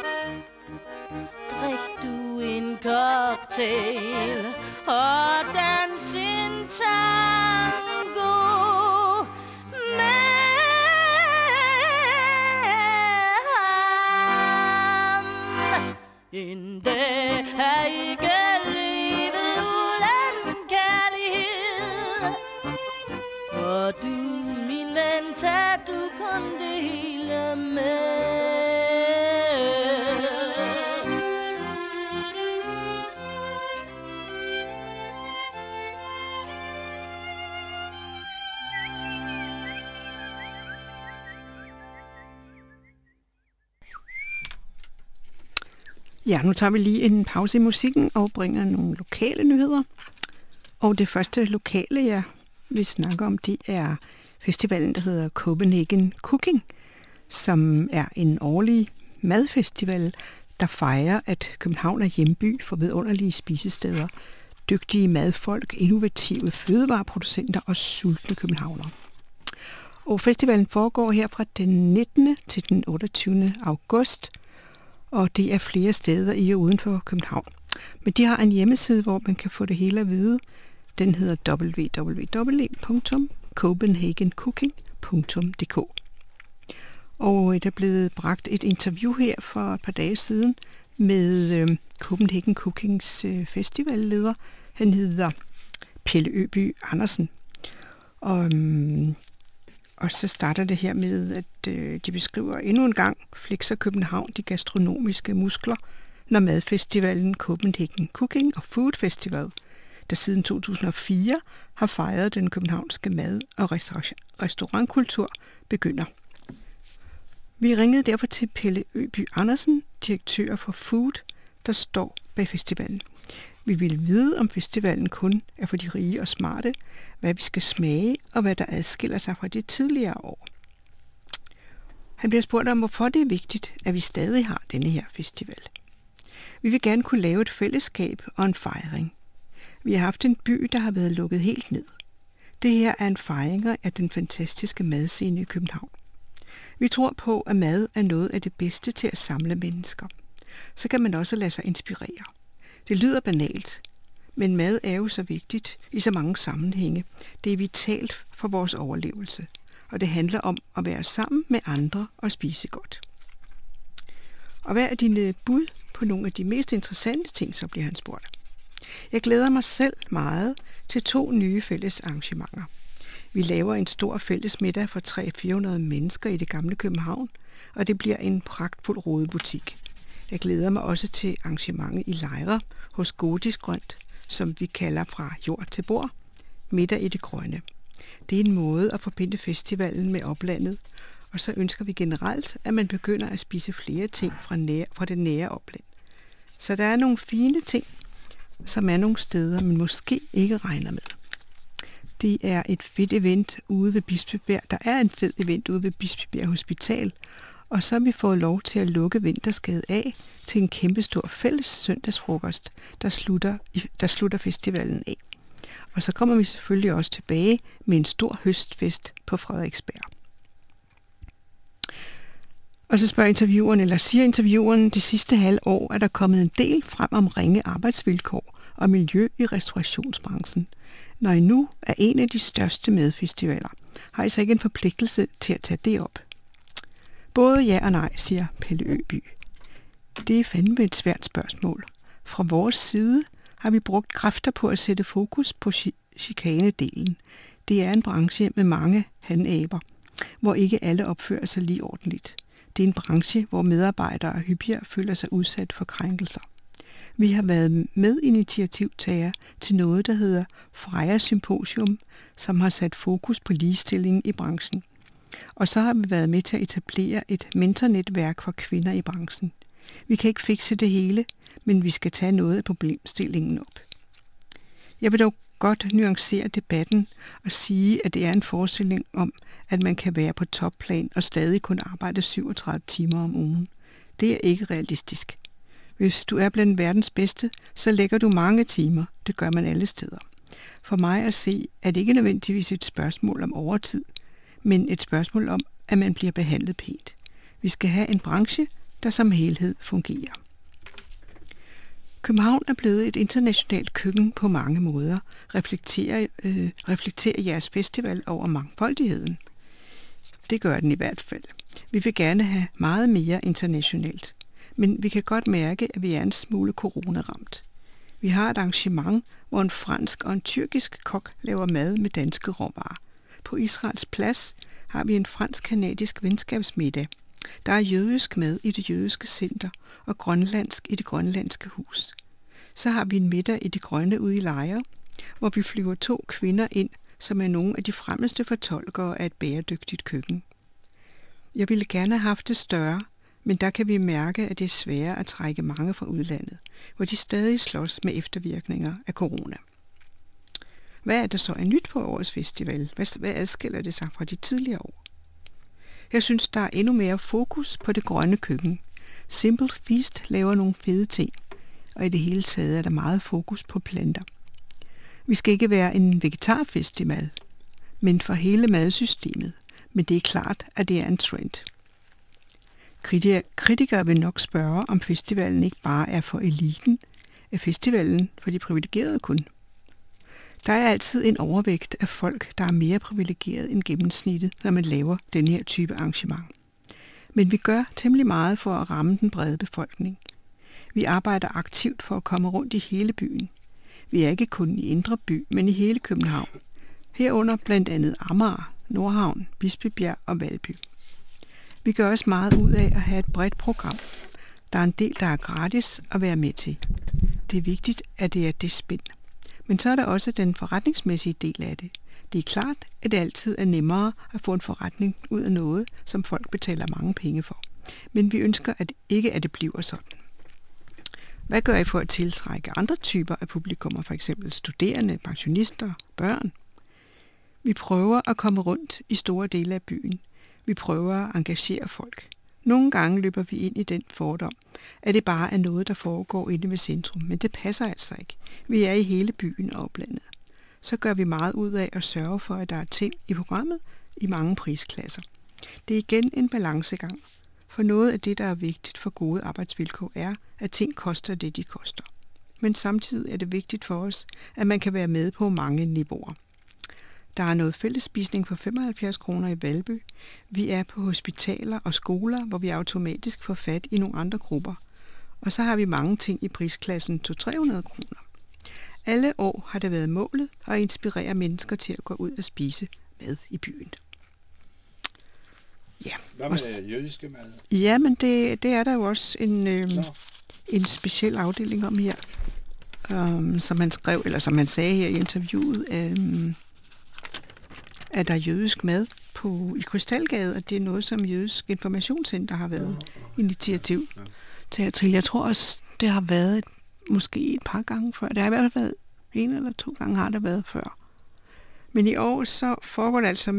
Drik du en cocktail og dans en tango med ham. En dag er ikke livet uden kærlighed, og du, min ven, tag du kun det hele med. Ja, nu tager vi lige en pause i musikken og bringer nogle lokale nyheder. Og det første lokale, jeg vil snakke om, det er festivalen, der hedder Copenhagen Cooking, som er en årlig madfestival, der fejrer, at København er hjemby for vidunderlige spisesteder, dygtige madfolk, innovative fødevareproducenter og sultne københavnere. Og festivalen foregår her fra den 19. til den 28. august, og det er flere steder i og uden for København. Men de har en hjemmeside, hvor man kan få det hele at vide. Den hedder www.copenhagencooking.dk. Og der er blevet bragt et interview her for et par dage siden med Copenhagen Cookings festivalleder. Han hedder Pelle Øby Andersen. Og så starter det her med, at de beskriver endnu en gang flexer København de gastronomiske muskler, når madfestivalen Copenhagen Cooking og Food Festival, der siden 2004 har fejret den københavnske mad- og restaurantkultur, begynder. Vi ringede derfor til Pelle Øby Andersen, direktør for Food, der står bag festivalen. Vi vil vide, om festivalen kun er for de rige og smarte, hvad vi skal smage, og hvad der adskiller sig fra de tidligere år. Han bliver spurgt om, hvorfor det er vigtigt, at vi stadig har denne her festival. Vi vil gerne kunne lave et fællesskab og en fejring. Vi har haft en by, der har været lukket helt ned. Det her er en fejring af den fantastiske madscene i København. Vi tror på, at mad er noget af det bedste til at samle mennesker. Så kan man også lade sig inspirere. Det lyder banalt, men mad er jo så vigtigt i så mange sammenhænge. Det er vitalt for vores overlevelse, og det handler om at være sammen med andre og spise godt. Og hvad er dine bud på nogle af de mest interessante ting, så bliver han spurgt. Jeg glæder mig selv meget til 2 nye fælles arrangementer. Vi laver en stor fælles middag for 300-400 mennesker i det gamle København, og det bliver en pragtfuld rodebutik. Jeg glæder mig også til arrangementet i Lejre hos Gotisk Grønt, som vi kalder fra jord til bord, middag i det grønne. Det er en måde at forbinde festivalen med oplandet, og så ønsker vi generelt, at man begynder at spise flere ting fra det nære opland. Så der er nogle fine ting, som er nogle steder, man måske ikke regner med. Det er et fedt event ude ved Bispebjerg. Der er en fed event ude ved Bispebjerg Hospital, og så har vi fået lov til at lukke Vintersgade af til en kæmpestor fælles søndagsfrokost, der slutter festivalen af. Og så kommer vi selvfølgelig også tilbage med en stor høstfest på Frederiksberg. Og så siger intervieweren, det sidste halve år er der kommet en del frem om ringe arbejdsvilkår og miljø i restaurationsbranchen. Når I nu er en af de største madfestivaler, har I så ikke en forpligtelse til at tage det op? Både ja og nej, siger Pelle Øby. Det er fandme et svært spørgsmål. Fra vores side har vi brugt kræfter på at sætte fokus på chikanedelen. Det er en branche med mange hanaber, hvor ikke alle opfører sig lige ordentligt. Det er en branche, hvor medarbejdere hyppigere føler sig udsat for krænkelser. Vi har været medinitiativtager til noget, der hedder Freja Symposium, som har sat fokus på ligestilling i branchen. Og så har vi været med til at etablere et mentornetværk for kvinder i branchen. Vi kan ikke fikse det hele, men vi skal tage noget af problemstillingen op. Jeg vil dog godt nuancere debatten og sige, at det er en forestilling om, at man kan være på topplan og stadig kun arbejde 37 timer om ugen. Det er ikke realistisk. Hvis du er blandt verdens bedste, så lægger du mange timer. Det gør man alle steder. For mig at se, er det ikke nødvendigvis et spørgsmål om overtid, men et spørgsmål om, at man bliver behandlet pænt. Vi skal have en branche, der som helhed fungerer. København er blevet et internationalt køkken på mange måder. Reflekterer jeres festival over mangfoldigheden? Det gør den i hvert fald. Vi vil gerne have meget mere internationalt. Men vi kan godt mærke, at vi er en smule coronaramt. Vi har et arrangement, hvor en fransk og en tyrkisk kok laver mad med danske råvarer. På Israels Plads har vi en fransk-kanadisk venskabsmiddag. Der er jødisk mad i det jødiske center og grønlandsk i det grønlandske hus. Så har vi en middag i det grønne ude i Lejre, hvor vi flyver 2 kvinder ind, som er nogle af de fremmeste fortolkere af et bæredygtigt køkken. Jeg ville gerne have haft det større, men der kan vi mærke, at det er sværere at trække mange fra udlandet, hvor de stadig slås med eftervirkninger af corona. Hvad er det så af nyt på årets festival? Hvad adskiller det sig fra de tidligere år? Jeg synes, der er endnu mere fokus på det grønne køkken. Simple Feast laver nogle fede ting, og i det hele taget er der meget fokus på planter. Vi skal ikke være en vegetarfestival, men for hele madsystemet, Men det er klart, at det er en trend. Kritikere vil nok spørge, om festivalen ikke bare er for eliten, er festivalen for de privilegerede kun. Der er altid en overvægt af folk, der er mere privilegeret end gennemsnittet, når man laver den her type arrangement. Men vi gør temmelig meget for at ramme den brede befolkning. Vi arbejder aktivt for at komme rundt i hele byen. Vi er ikke kun i Indre By, men i hele København. Herunder blandt andet Amager, Nordhavn, Bispebjerg og Valby. Vi gør også meget ud af at have et bredt program. Der er en del, der er gratis at være med til. Det er vigtigt, at det er det spænd. Men så er der også den forretningsmæssige del af det. Det er klart, at det altid er nemmere at få en forretning ud af noget, som folk betaler mange penge for. Men vi ønsker ikke, at det bliver sådan. Hvad gør I for at tiltrække andre typer af publikummer, f.eks. studerende, pensionister, børn? Vi prøver at komme rundt i store dele af byen. Vi prøver at engagere folk. Nogle gange løber vi ind i den fordom, at det bare er noget, der foregår inde ved centrum, men det passer altså ikke. Vi er i hele byen og oplandet. Så gør vi meget ud af at sørge for, at der er ting i programmet i mange prisklasser. Det er igen en balancegang, for noget af det, der er vigtigt for gode arbejdsvilkår, er, at ting koster det, de koster. Men samtidig er det vigtigt for os, at man kan være med på mange niveauer. Der er noget fællesspisning for 75 kroner i Valby. Vi er på hospitaler og skoler, hvor vi automatisk får fat i nogle andre grupper. Og så har vi mange ting i prisklassen til 300 kroner. Alle år har det været målet at inspirere mennesker til at gå ud og spise mad i byen. Ja. Hvad med jødiske mad? Ja, men det er der jo også en speciel afdeling om her, som han skrev, eller som han sagde her i interviewet, at der er jødisk mad i Krystalgade, og det er noget, som Jødisk Informationscenter har været initiativ til. Jeg tror også, det har været måske et par gange før. Det har i hvert fald været 1 eller 2 gange har det været før. Men i år så foregår det altså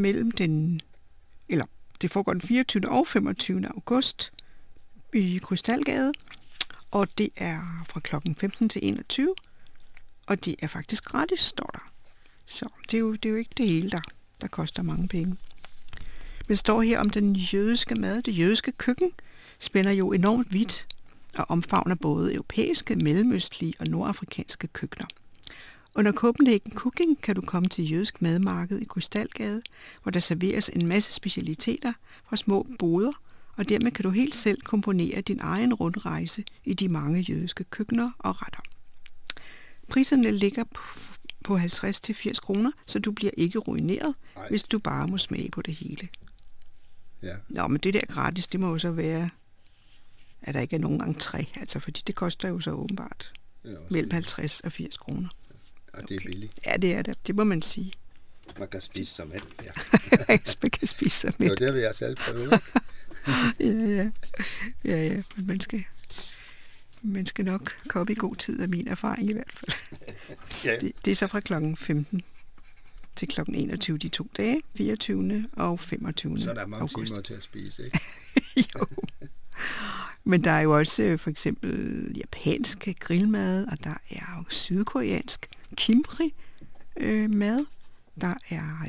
det foregår den 24. og 25. august i Krystalgade, og det er fra klokken 15 til 21, og det er faktisk gratis, står der. Så det er jo ikke det hele, der koster mange penge. Men det står her om den jødiske mad. Det jødiske køkken spænder jo enormt vidt og omfavner både europæiske, mellemøstlige og nordafrikanske køkkener. Under Copenhagen Cooking kan du komme til jødisk madmarked i Krystalgade, hvor der serveres en masse specialiteter fra små boder, og dermed kan du helt selv komponere din egen rundrejse i de mange jødiske køkkener og retter. Priserne ligger på 50-80 kroner, så du bliver ikke ruineret, hvis du bare må smage på det hele. Ja. Nå, men det der gratis, det må jo så være, at der ikke er nogen entré, altså fordi det koster jo så åbenbart mellem 50 og 80 kroner. Og det er billigt. Ja, det er det. Det må man sige. Man kan spise sig mæt. Ja. Man kan spise sig mæt. Det vil jeg selv prøve. Ja. Men man skal nok komme i god tid af min erfaring i hvert fald. Ja. Det er så fra klokken 15 til klokken 21 de 2 dage, 24. og 25. Så der er mange timer til at spise, ikke? Jo. Men der er jo også for eksempel japansk grillmad, og der er jo sydkoreansk kimchi mad. Der er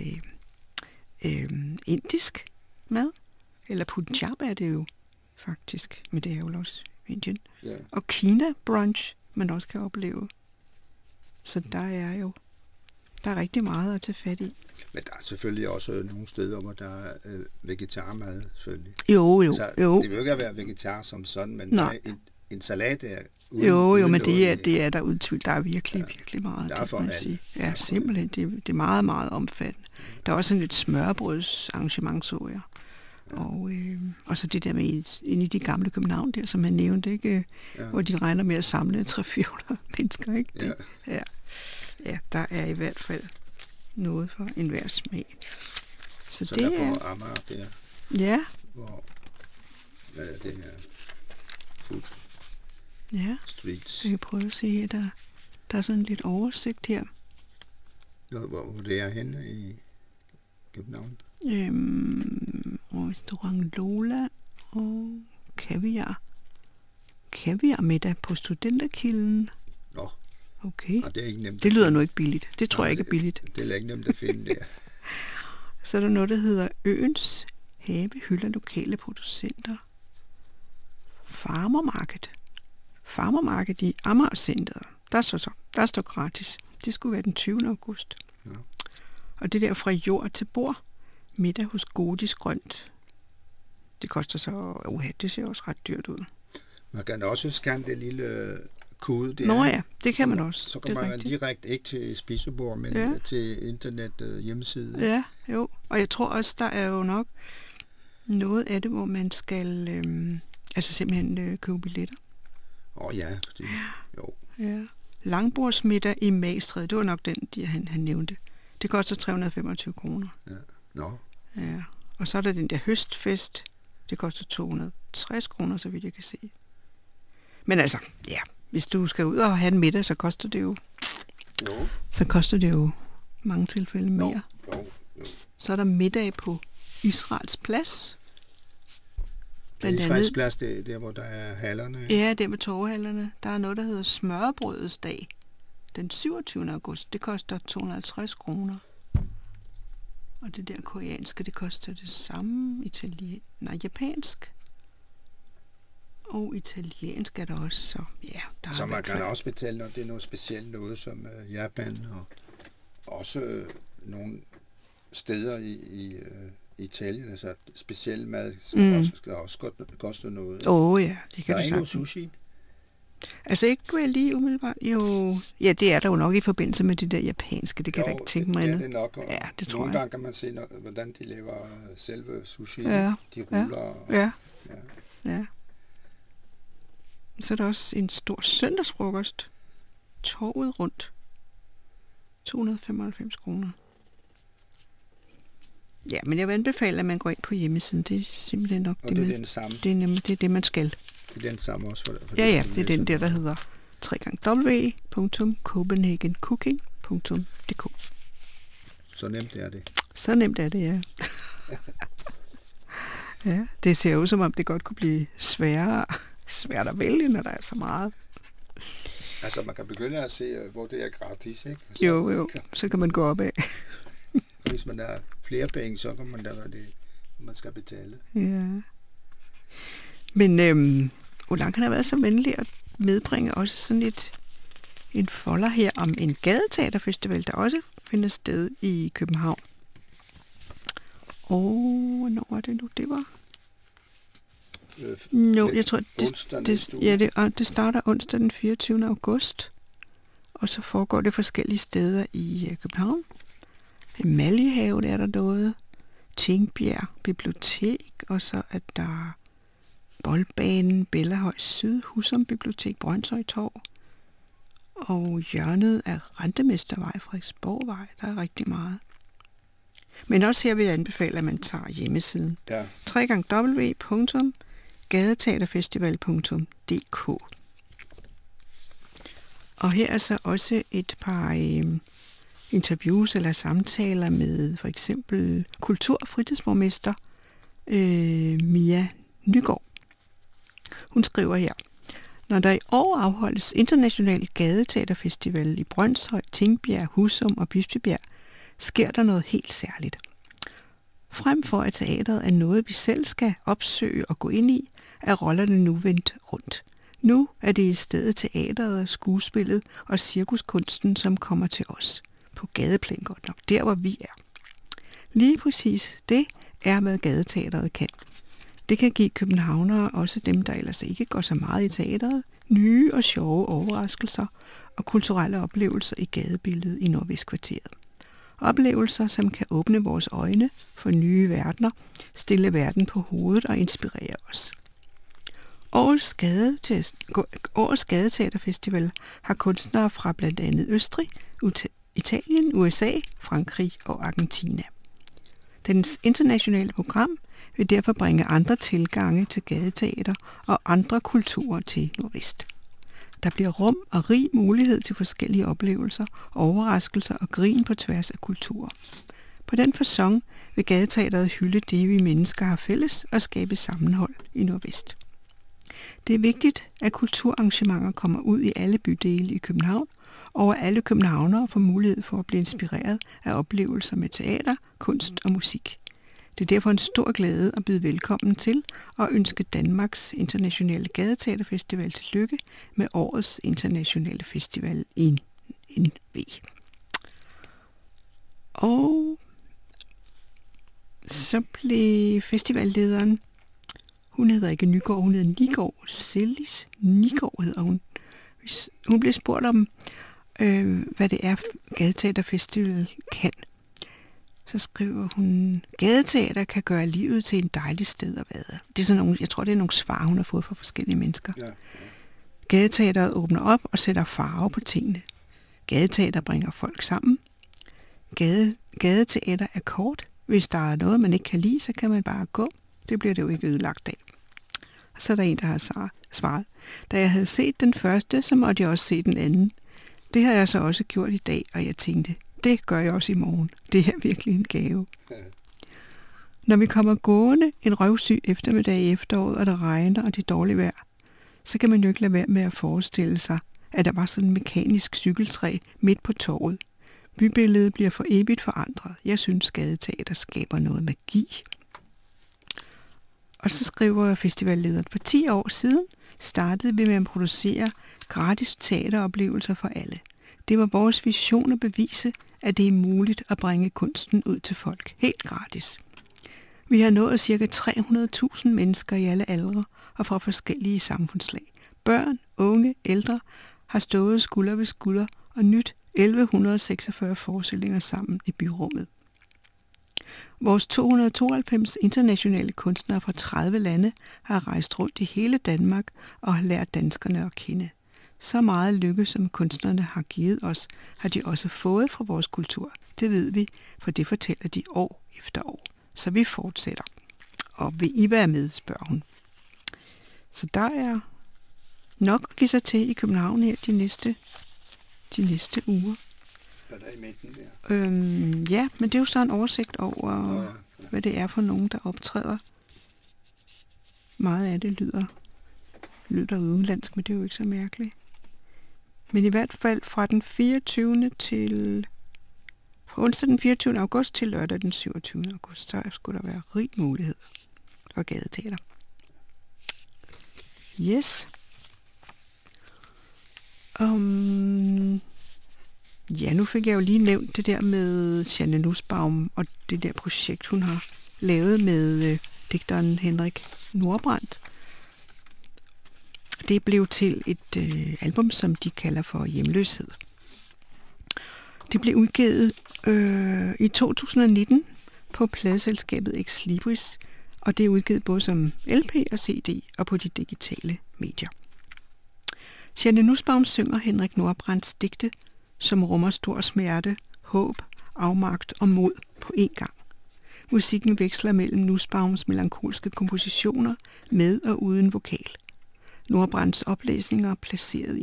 indisk mad, eller punjab er det jo faktisk, men det er jo også Indien. Ja. Og Kina brunch, man også kan opleve. Så der er rigtig meget at tage fat i. Men der er selvfølgelig også nogle steder, hvor der er vegetarmad, selvfølgelig. Jo. Så det vil jo ikke være vegetar som sådan, men en salat er uden men det er der uden tvivl. Der er virkelig meget, der er for man sige. Ja, simpelthen. Det er meget, meget omfattende. Der er også sådan et smørbrødsarrangement, så jeg. Og så det der med inde i de gamle København der, som han nævnte, ikke? Ja. Hvor de regner med at samle 300-400 mennesker, ikke? Ja, der er i hvert fald noget for enhver smag. Så det der er på Amager der. Ja. Hvad er det her? Food Streets. Jeg kan prøve at se her, der er sådan lidt oversigt her. Hvor det er henne i København? Restaurant Lola og kaviar. Kaviar middag på Studenterkilden. Nå. Okay. Og det er ikke nemt. Det lyder nu ikke billigt. Det tror jeg ikke er billigt. Det er ikke nemt at finde der. Så er der noget, der hedder Øens Have hylder lokale producenter. Farmermarked i Amagercenteret. Der står gratis. Det skulle være den 20. august. Ja. Og det der fra jord til bord, middag hos Godis Grønt. Det koster så, det ser også ret dyrt ud. Man kan også scanne det lille kode der. Nå ja, det kan man også. Så kan man direkte ikke til spisebord, men til internet hjemmeside. Ja, jo. Og jeg tror også, der er jo nok noget af det, hvor man skal simpelthen købe billetter. Ja. Jo. Ja. Langbordsmiddag i Magstræde, det var nok den, han nævnte. Det koster 325 kroner. Ja. Nå. Ja. Og så er der den der høstfest. Det koster 260 kroner, så vidt jeg kan se. Men altså, ja, hvis du skal ud og have en middag, så koster det jo... Jo. Så koster det jo mange tilfælde mere. Jo. Så er der middag på Israels Plads. Israels Plads, det er der, hvor der er hallerne. Ja, der med torvehallerne. Der er noget, der hedder Smørbrødets dag. Den 27. august, det koster 250 kroner. Og det der koreanske, det koster det samme. Japansk. Og italiensk er der også. Så, ja, der så man kan også betale, når det er noget specielt noget, som Japan og også nogle steder i Italien, altså speciel mad skal også koste noget. Ja, det kan du sige. Der er ikke sushi? Altså ikke lige umiddelbart. Jo, ja, det er der jo nok i forbindelse med det der japanske. Det kan jeg ikke tænke mig. Det er det nok. Ja, det tror jeg. Nogle gange kan man se, hvordan de laver selve sushi. Ja. De ruller. Ja. Så er der også en stor søndagsfrokost. Torvet rundt. 295 kroner. Ja, men jeg vil anbefale, at man går ind på hjemmesiden. Det er simpelthen nok det, den samme. Det er det, man skal. Det er den samme også for Ja, det er den der hedder www.copenhagencooking.dk. Så nemt er det. Så nemt er det, ja. Ja, det ser ud som om, det godt kunne blive svært at vælge, når der er så meget. Altså, man kan begynde at se, hvor det er gratis, ikke? Altså, jo, så kan man gå op af. Hvis man har flere penge, så kan man da være det, man skal betale. Ja. Men Olan kan have været så venlig at medbringe også sådan en folder her om en gadeteaterfestival, der også finder sted i København. Hvornår var det nu? Det var... jeg tror, det starter onsdag den 24. august, og så foregår det forskellige steder i København. I Maljehaven er der noget, Tingbjerg Bibliotek, og så er der Boldbanen, Bellahøj Syd, Husum Bibliotek, Brøndshøj Torv, og hjørnet af Rentemestervej, Frederiksborgvej. Der er rigtig meget. Men også her vil jeg anbefale, at man tager hjemmesiden. Ja. www.gadeteaterfestival.dk. Og her er så også et par interviews eller samtaler med for eksempel kultur- og fritidsborgmester Mia Nygaard. Hun skriver her: Når der i år afholdes International Gadeteaterfestival i Brøndshøj, Tingbjerg, Husum og Bispebjerg, sker der noget helt særligt. Frem for at teateret er noget, vi selv skal opsøge og gå ind i, er rollerne nu vendt rundt. Nu er det i stedet teateret, skuespillet og cirkuskunsten, som kommer til os. På gadeplan godt nok, der hvor vi er. Lige præcis det er, hvad gadeteateret kan. Det kan give københavnere, også dem, der ellers ikke går så meget i teateret, nye og sjove overraskelser og kulturelle oplevelser i gadebilledet i Nordvestkvarteret. Oplevelser, som kan åbne vores øjne for nye verdener, stille verden på hovedet og inspirere os. Årets Gadeteaterfestival har kunstnere fra blandt andet Østrig, Italien, USA, Frankrig og Argentina. Dens internationale program vil derfor bringe andre tilgange til gadeteater og andre kulturer til Nordvest. Der bliver rum og rig mulighed til forskellige oplevelser, overraskelser og grin på tværs af kulturer. På den facon vil gadeteateret hylde det, vi mennesker har fælles og skabe sammenhold i Nordvest. Det er vigtigt, at kulturarrangementer kommer ud i alle bydele i København og at alle københavnere får mulighed for at blive inspireret af oplevelser med teater, kunst og musik. Det er derfor en stor glæde at byde velkommen til og ønske Danmarks Internationale Gadeteaterfestival tillykke med årets internationale festival i NV. Og så blev festivallederen, hun hedder ikke Nygaard, hun hedder Nigård, Celis Nigård hedder hun. Hun blev spurgt om, hvad det er, Gadeteaterfestival kan. Så skriver hun, gadeteater kan gøre livet til en dejlig sted at være. Det er sådan nogle, jeg tror, det er nogle svar, hun har fået fra forskellige mennesker. Ja. Gadeteateret åbner op og sætter farve på tingene. Gadeteater bringer folk sammen. Gadeteater er kort. Hvis der er noget, man ikke kan lide, så kan man bare gå. Det bliver det jo ikke ødelagt af. Og så er der en, der har svaret. Da jeg havde set den første, så måtte jeg også se den anden. Det har jeg så også gjort i dag, og jeg tænkte, det gør jeg også i morgen. Det er virkelig en gave. Ja. Når vi kommer gående en røvsyg eftermiddag i efteråret, og det regner, og det er dårligt vejr, så kan man jo ikke lade være med at forestille sig, at der var sådan en mekanisk cykeltræ midt på torvet. Bybilledet bliver for evigt forandret. Jeg synes, gadeteater skaber noget magi. Og så skriver festivallederen, for 10 år siden startede vi med at producere gratis teateroplevelser for alle. Det var vores vision at bevise, at det er muligt at bringe kunsten ud til folk helt gratis. Vi har nået ca. 300.000 mennesker i alle aldre og fra forskellige samfundslag. Børn, unge, ældre har stået skulder ved skulder og nyt 1146 forestillinger sammen i byrummet. Vores 292 internationale kunstnere fra 30 lande har rejst rundt i hele Danmark og har lært danskerne at kende. Så meget lykke, som kunstnerne har givet os, har de også fået fra vores kultur. Det ved vi, for det fortæller de år efter år. Så vi fortsætter. Og vil I være med, spørger hun. Så der er nok at give sig til i København her de næste uger. Hvad der er i midten der? Ja, men det er jo så en oversigt over, hvad det er for nogen, der optræder. Meget af det lyder udenlandsk, men det er jo ikke så mærkeligt. Men i hvert fald fra den 24. fra onsdag den 24. august til lørdag den 27. august, så skulle der være rig mulighed for gadeteater. Yes. Ja, nu fik jeg jo lige nævnt det der med Jeanne Nussbaum og det der projekt, hun har lavet med digteren Henrik Nordbrandt. Det blev til et album, som de kalder for Hjemløshed. Det blev udgivet i 2019 på pladeselskabet Ex Libris, og det er udgivet både som LP og CD og på de digitale medier. Jeanne Nussbaum synger Henrik Nordbrandts digte, som rummer stor smerte, håb, afmagt og mod på én gang. Musikken veksler mellem Nussbaums melankolske kompositioner med og uden vokal. Nordbrandts oplæsninger placeret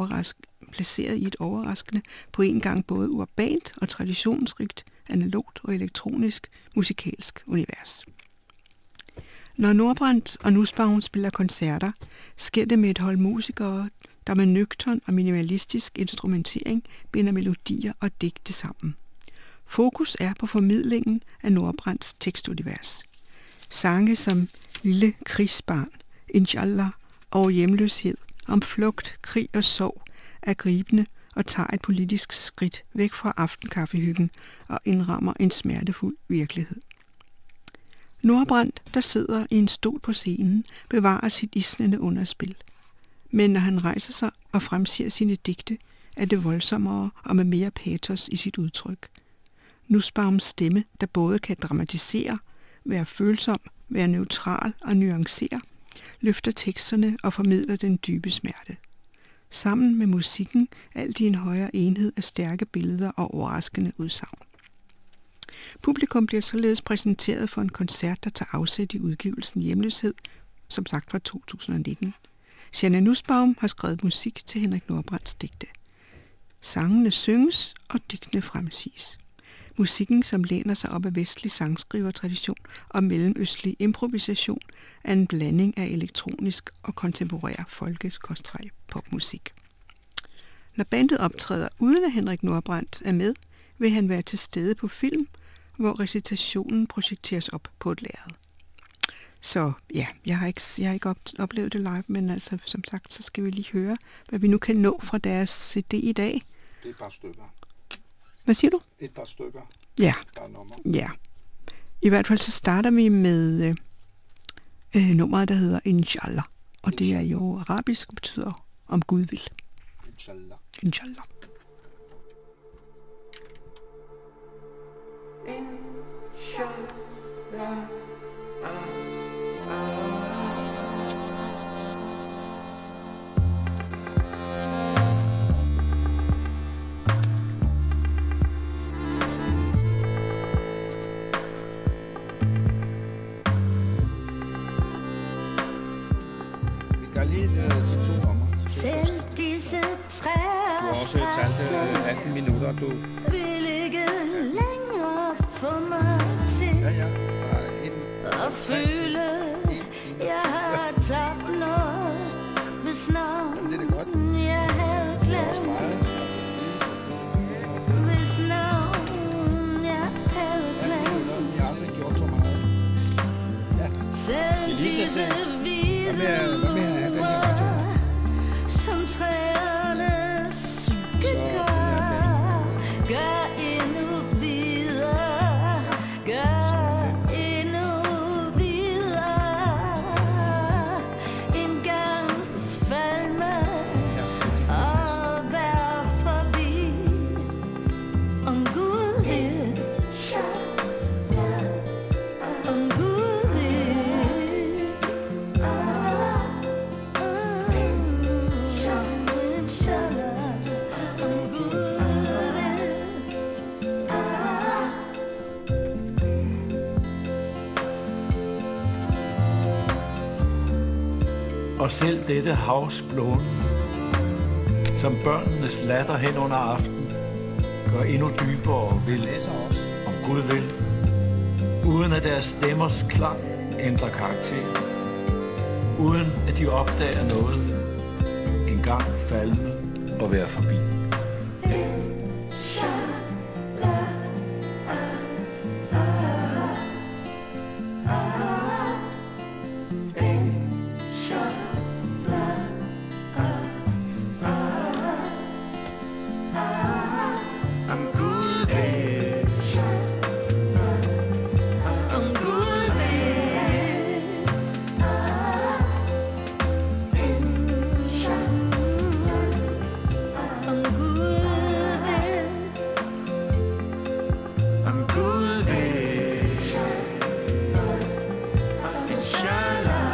i et overraskende på en gang både urbant og traditionsrigt, analogt og elektronisk musikalsk univers. Når Nordbrandt og Nussbaum spiller koncerter, sker det med et hold musikere, der med nøgtern og minimalistisk instrumentering binder melodier og digte sammen. Fokus er på formidlingen af Nordbrandts tekstunivers. Sange som Lille krigsbarn, Inshallah og Hjemløshed, om flugt, krig og sorg, er gribende og tager et politisk skridt væk fra aftenkaffehyggen og indrammer en smertefuld virkelighed. Nordbrandt, der sidder i en stol på scenen, bevarer sit isnende underspil. Men når han rejser sig og fremsiger sine digte, er det voldsommere og med mere patos i sit udtryk. Nussbaums stemme, der både kan dramatisere, være følsom, være neutral og nuancere, løfter teksterne og formidler den dybe smerte. Sammen med musikken alt i en højere enhed af stærke billeder og overraskende udsagn. Publikum bliver således præsenteret for en koncert, der tager afsæt i udgivelsen Hjemløshed, som sagt fra 2019. Jeanne Nussbaum har skrevet musik til Henrik Nordbrandts digte. Sangene synges, og digtene fremsiges. Musikken, som læner sig op af vestlig sangskrivertradition og mellemøstlig improvisation, er en blanding af elektronisk og kontemporær folkeskostrej popmusik. Når bandet optræder uden at Henrik Nordbrandt er med, vil han være til stede på film, hvor recitationen projekteres op på et lærred. Så ja, jeg har ikke oplevet det live, men altså, som sagt, så skal vi lige høre, hvad vi nu kan nå fra deres CD i dag. Det er et par stykker. Hvad siger du? Et par stykker. Ja. Der er nummer. Ja. I hvert fald så starter vi med nummeret, der hedder Inshallah. Og det er jo arabisk og betyder om Gud vil. Inshallah. Inshallah. Inshallah. Selv disse træer Du har også talt 18 minutter, du. vil ikke længere få mig til Ja. at føle, jeg har tabt noget, hvis navn Det er det godt. jeg havde Det er også glemt. meget. Hvis navn jeg havde 18 glemt. minutter. Vi har aldrig gjort så meget. Ja. Selv disse hvide Hvad med at have den her radio? som træerne skygger, gør endnu videre, gør endnu videre. En gang fald mig og vær forbi, om Gud vil, om Gud vil. Og selv dette havs blåen, som børnenes latter hen under aften, går endnu dybere vil, Læser også. om Gud vil, uden at deres stemmers klang ændrer karakter, uden at de opdager noget, engang faldende og være forbi. Om Gud vil, om Gud vil, om Gud vil, om Gud vil, inshallah.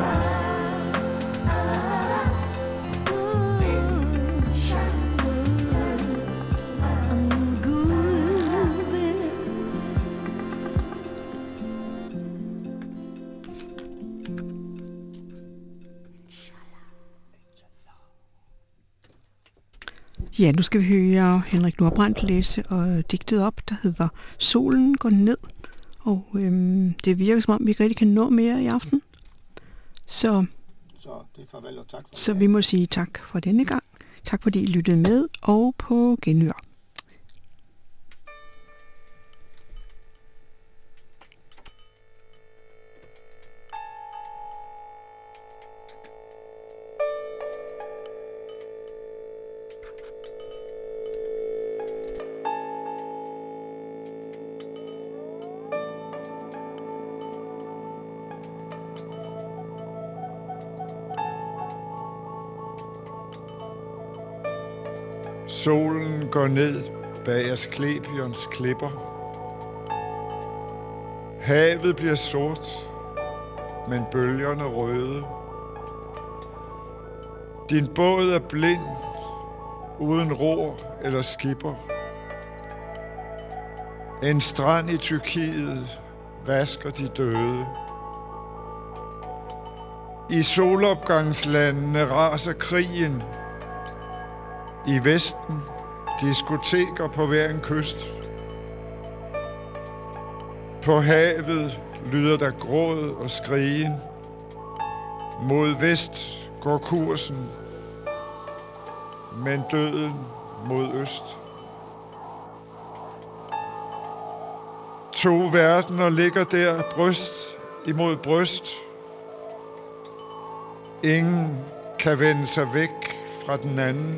Om Gud vil. Ja, nu skal vi høre Henrik Nordbrandt læse og digtet op, der hedder Solen går ned. Og det virker som om, vi ikke rigtig kan nå mere i aften. Så det er farvel og tak for Så vi må sige tak for denne gang. Tak fordi I lyttede med, og på genhør. Solen går ned bag Asklepions klipper. Havet bliver sort, men bølgerne røde. Din båd er blind, uden ror eller skipper. En strand i Tyrkiet vasker de døde. I solopgangslandene raser krigen. I Vesten diskoteker på hver en kyst. På havet lyder der gråd og skrigen. Mod vest går kursen. men døden mod øst. To verdener ligger der bryst imod bryst. Ingen kan vende sig væk fra den anden.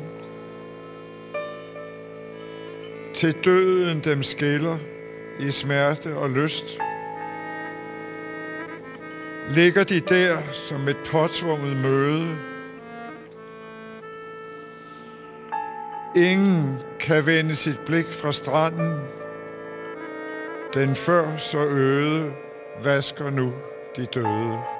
Til døden dem skiller i smerte og lyst. Ligger de der som et påtvunget møde. Ingen kan vende sit blik fra stranden. Den før så øde vasker nu de døde.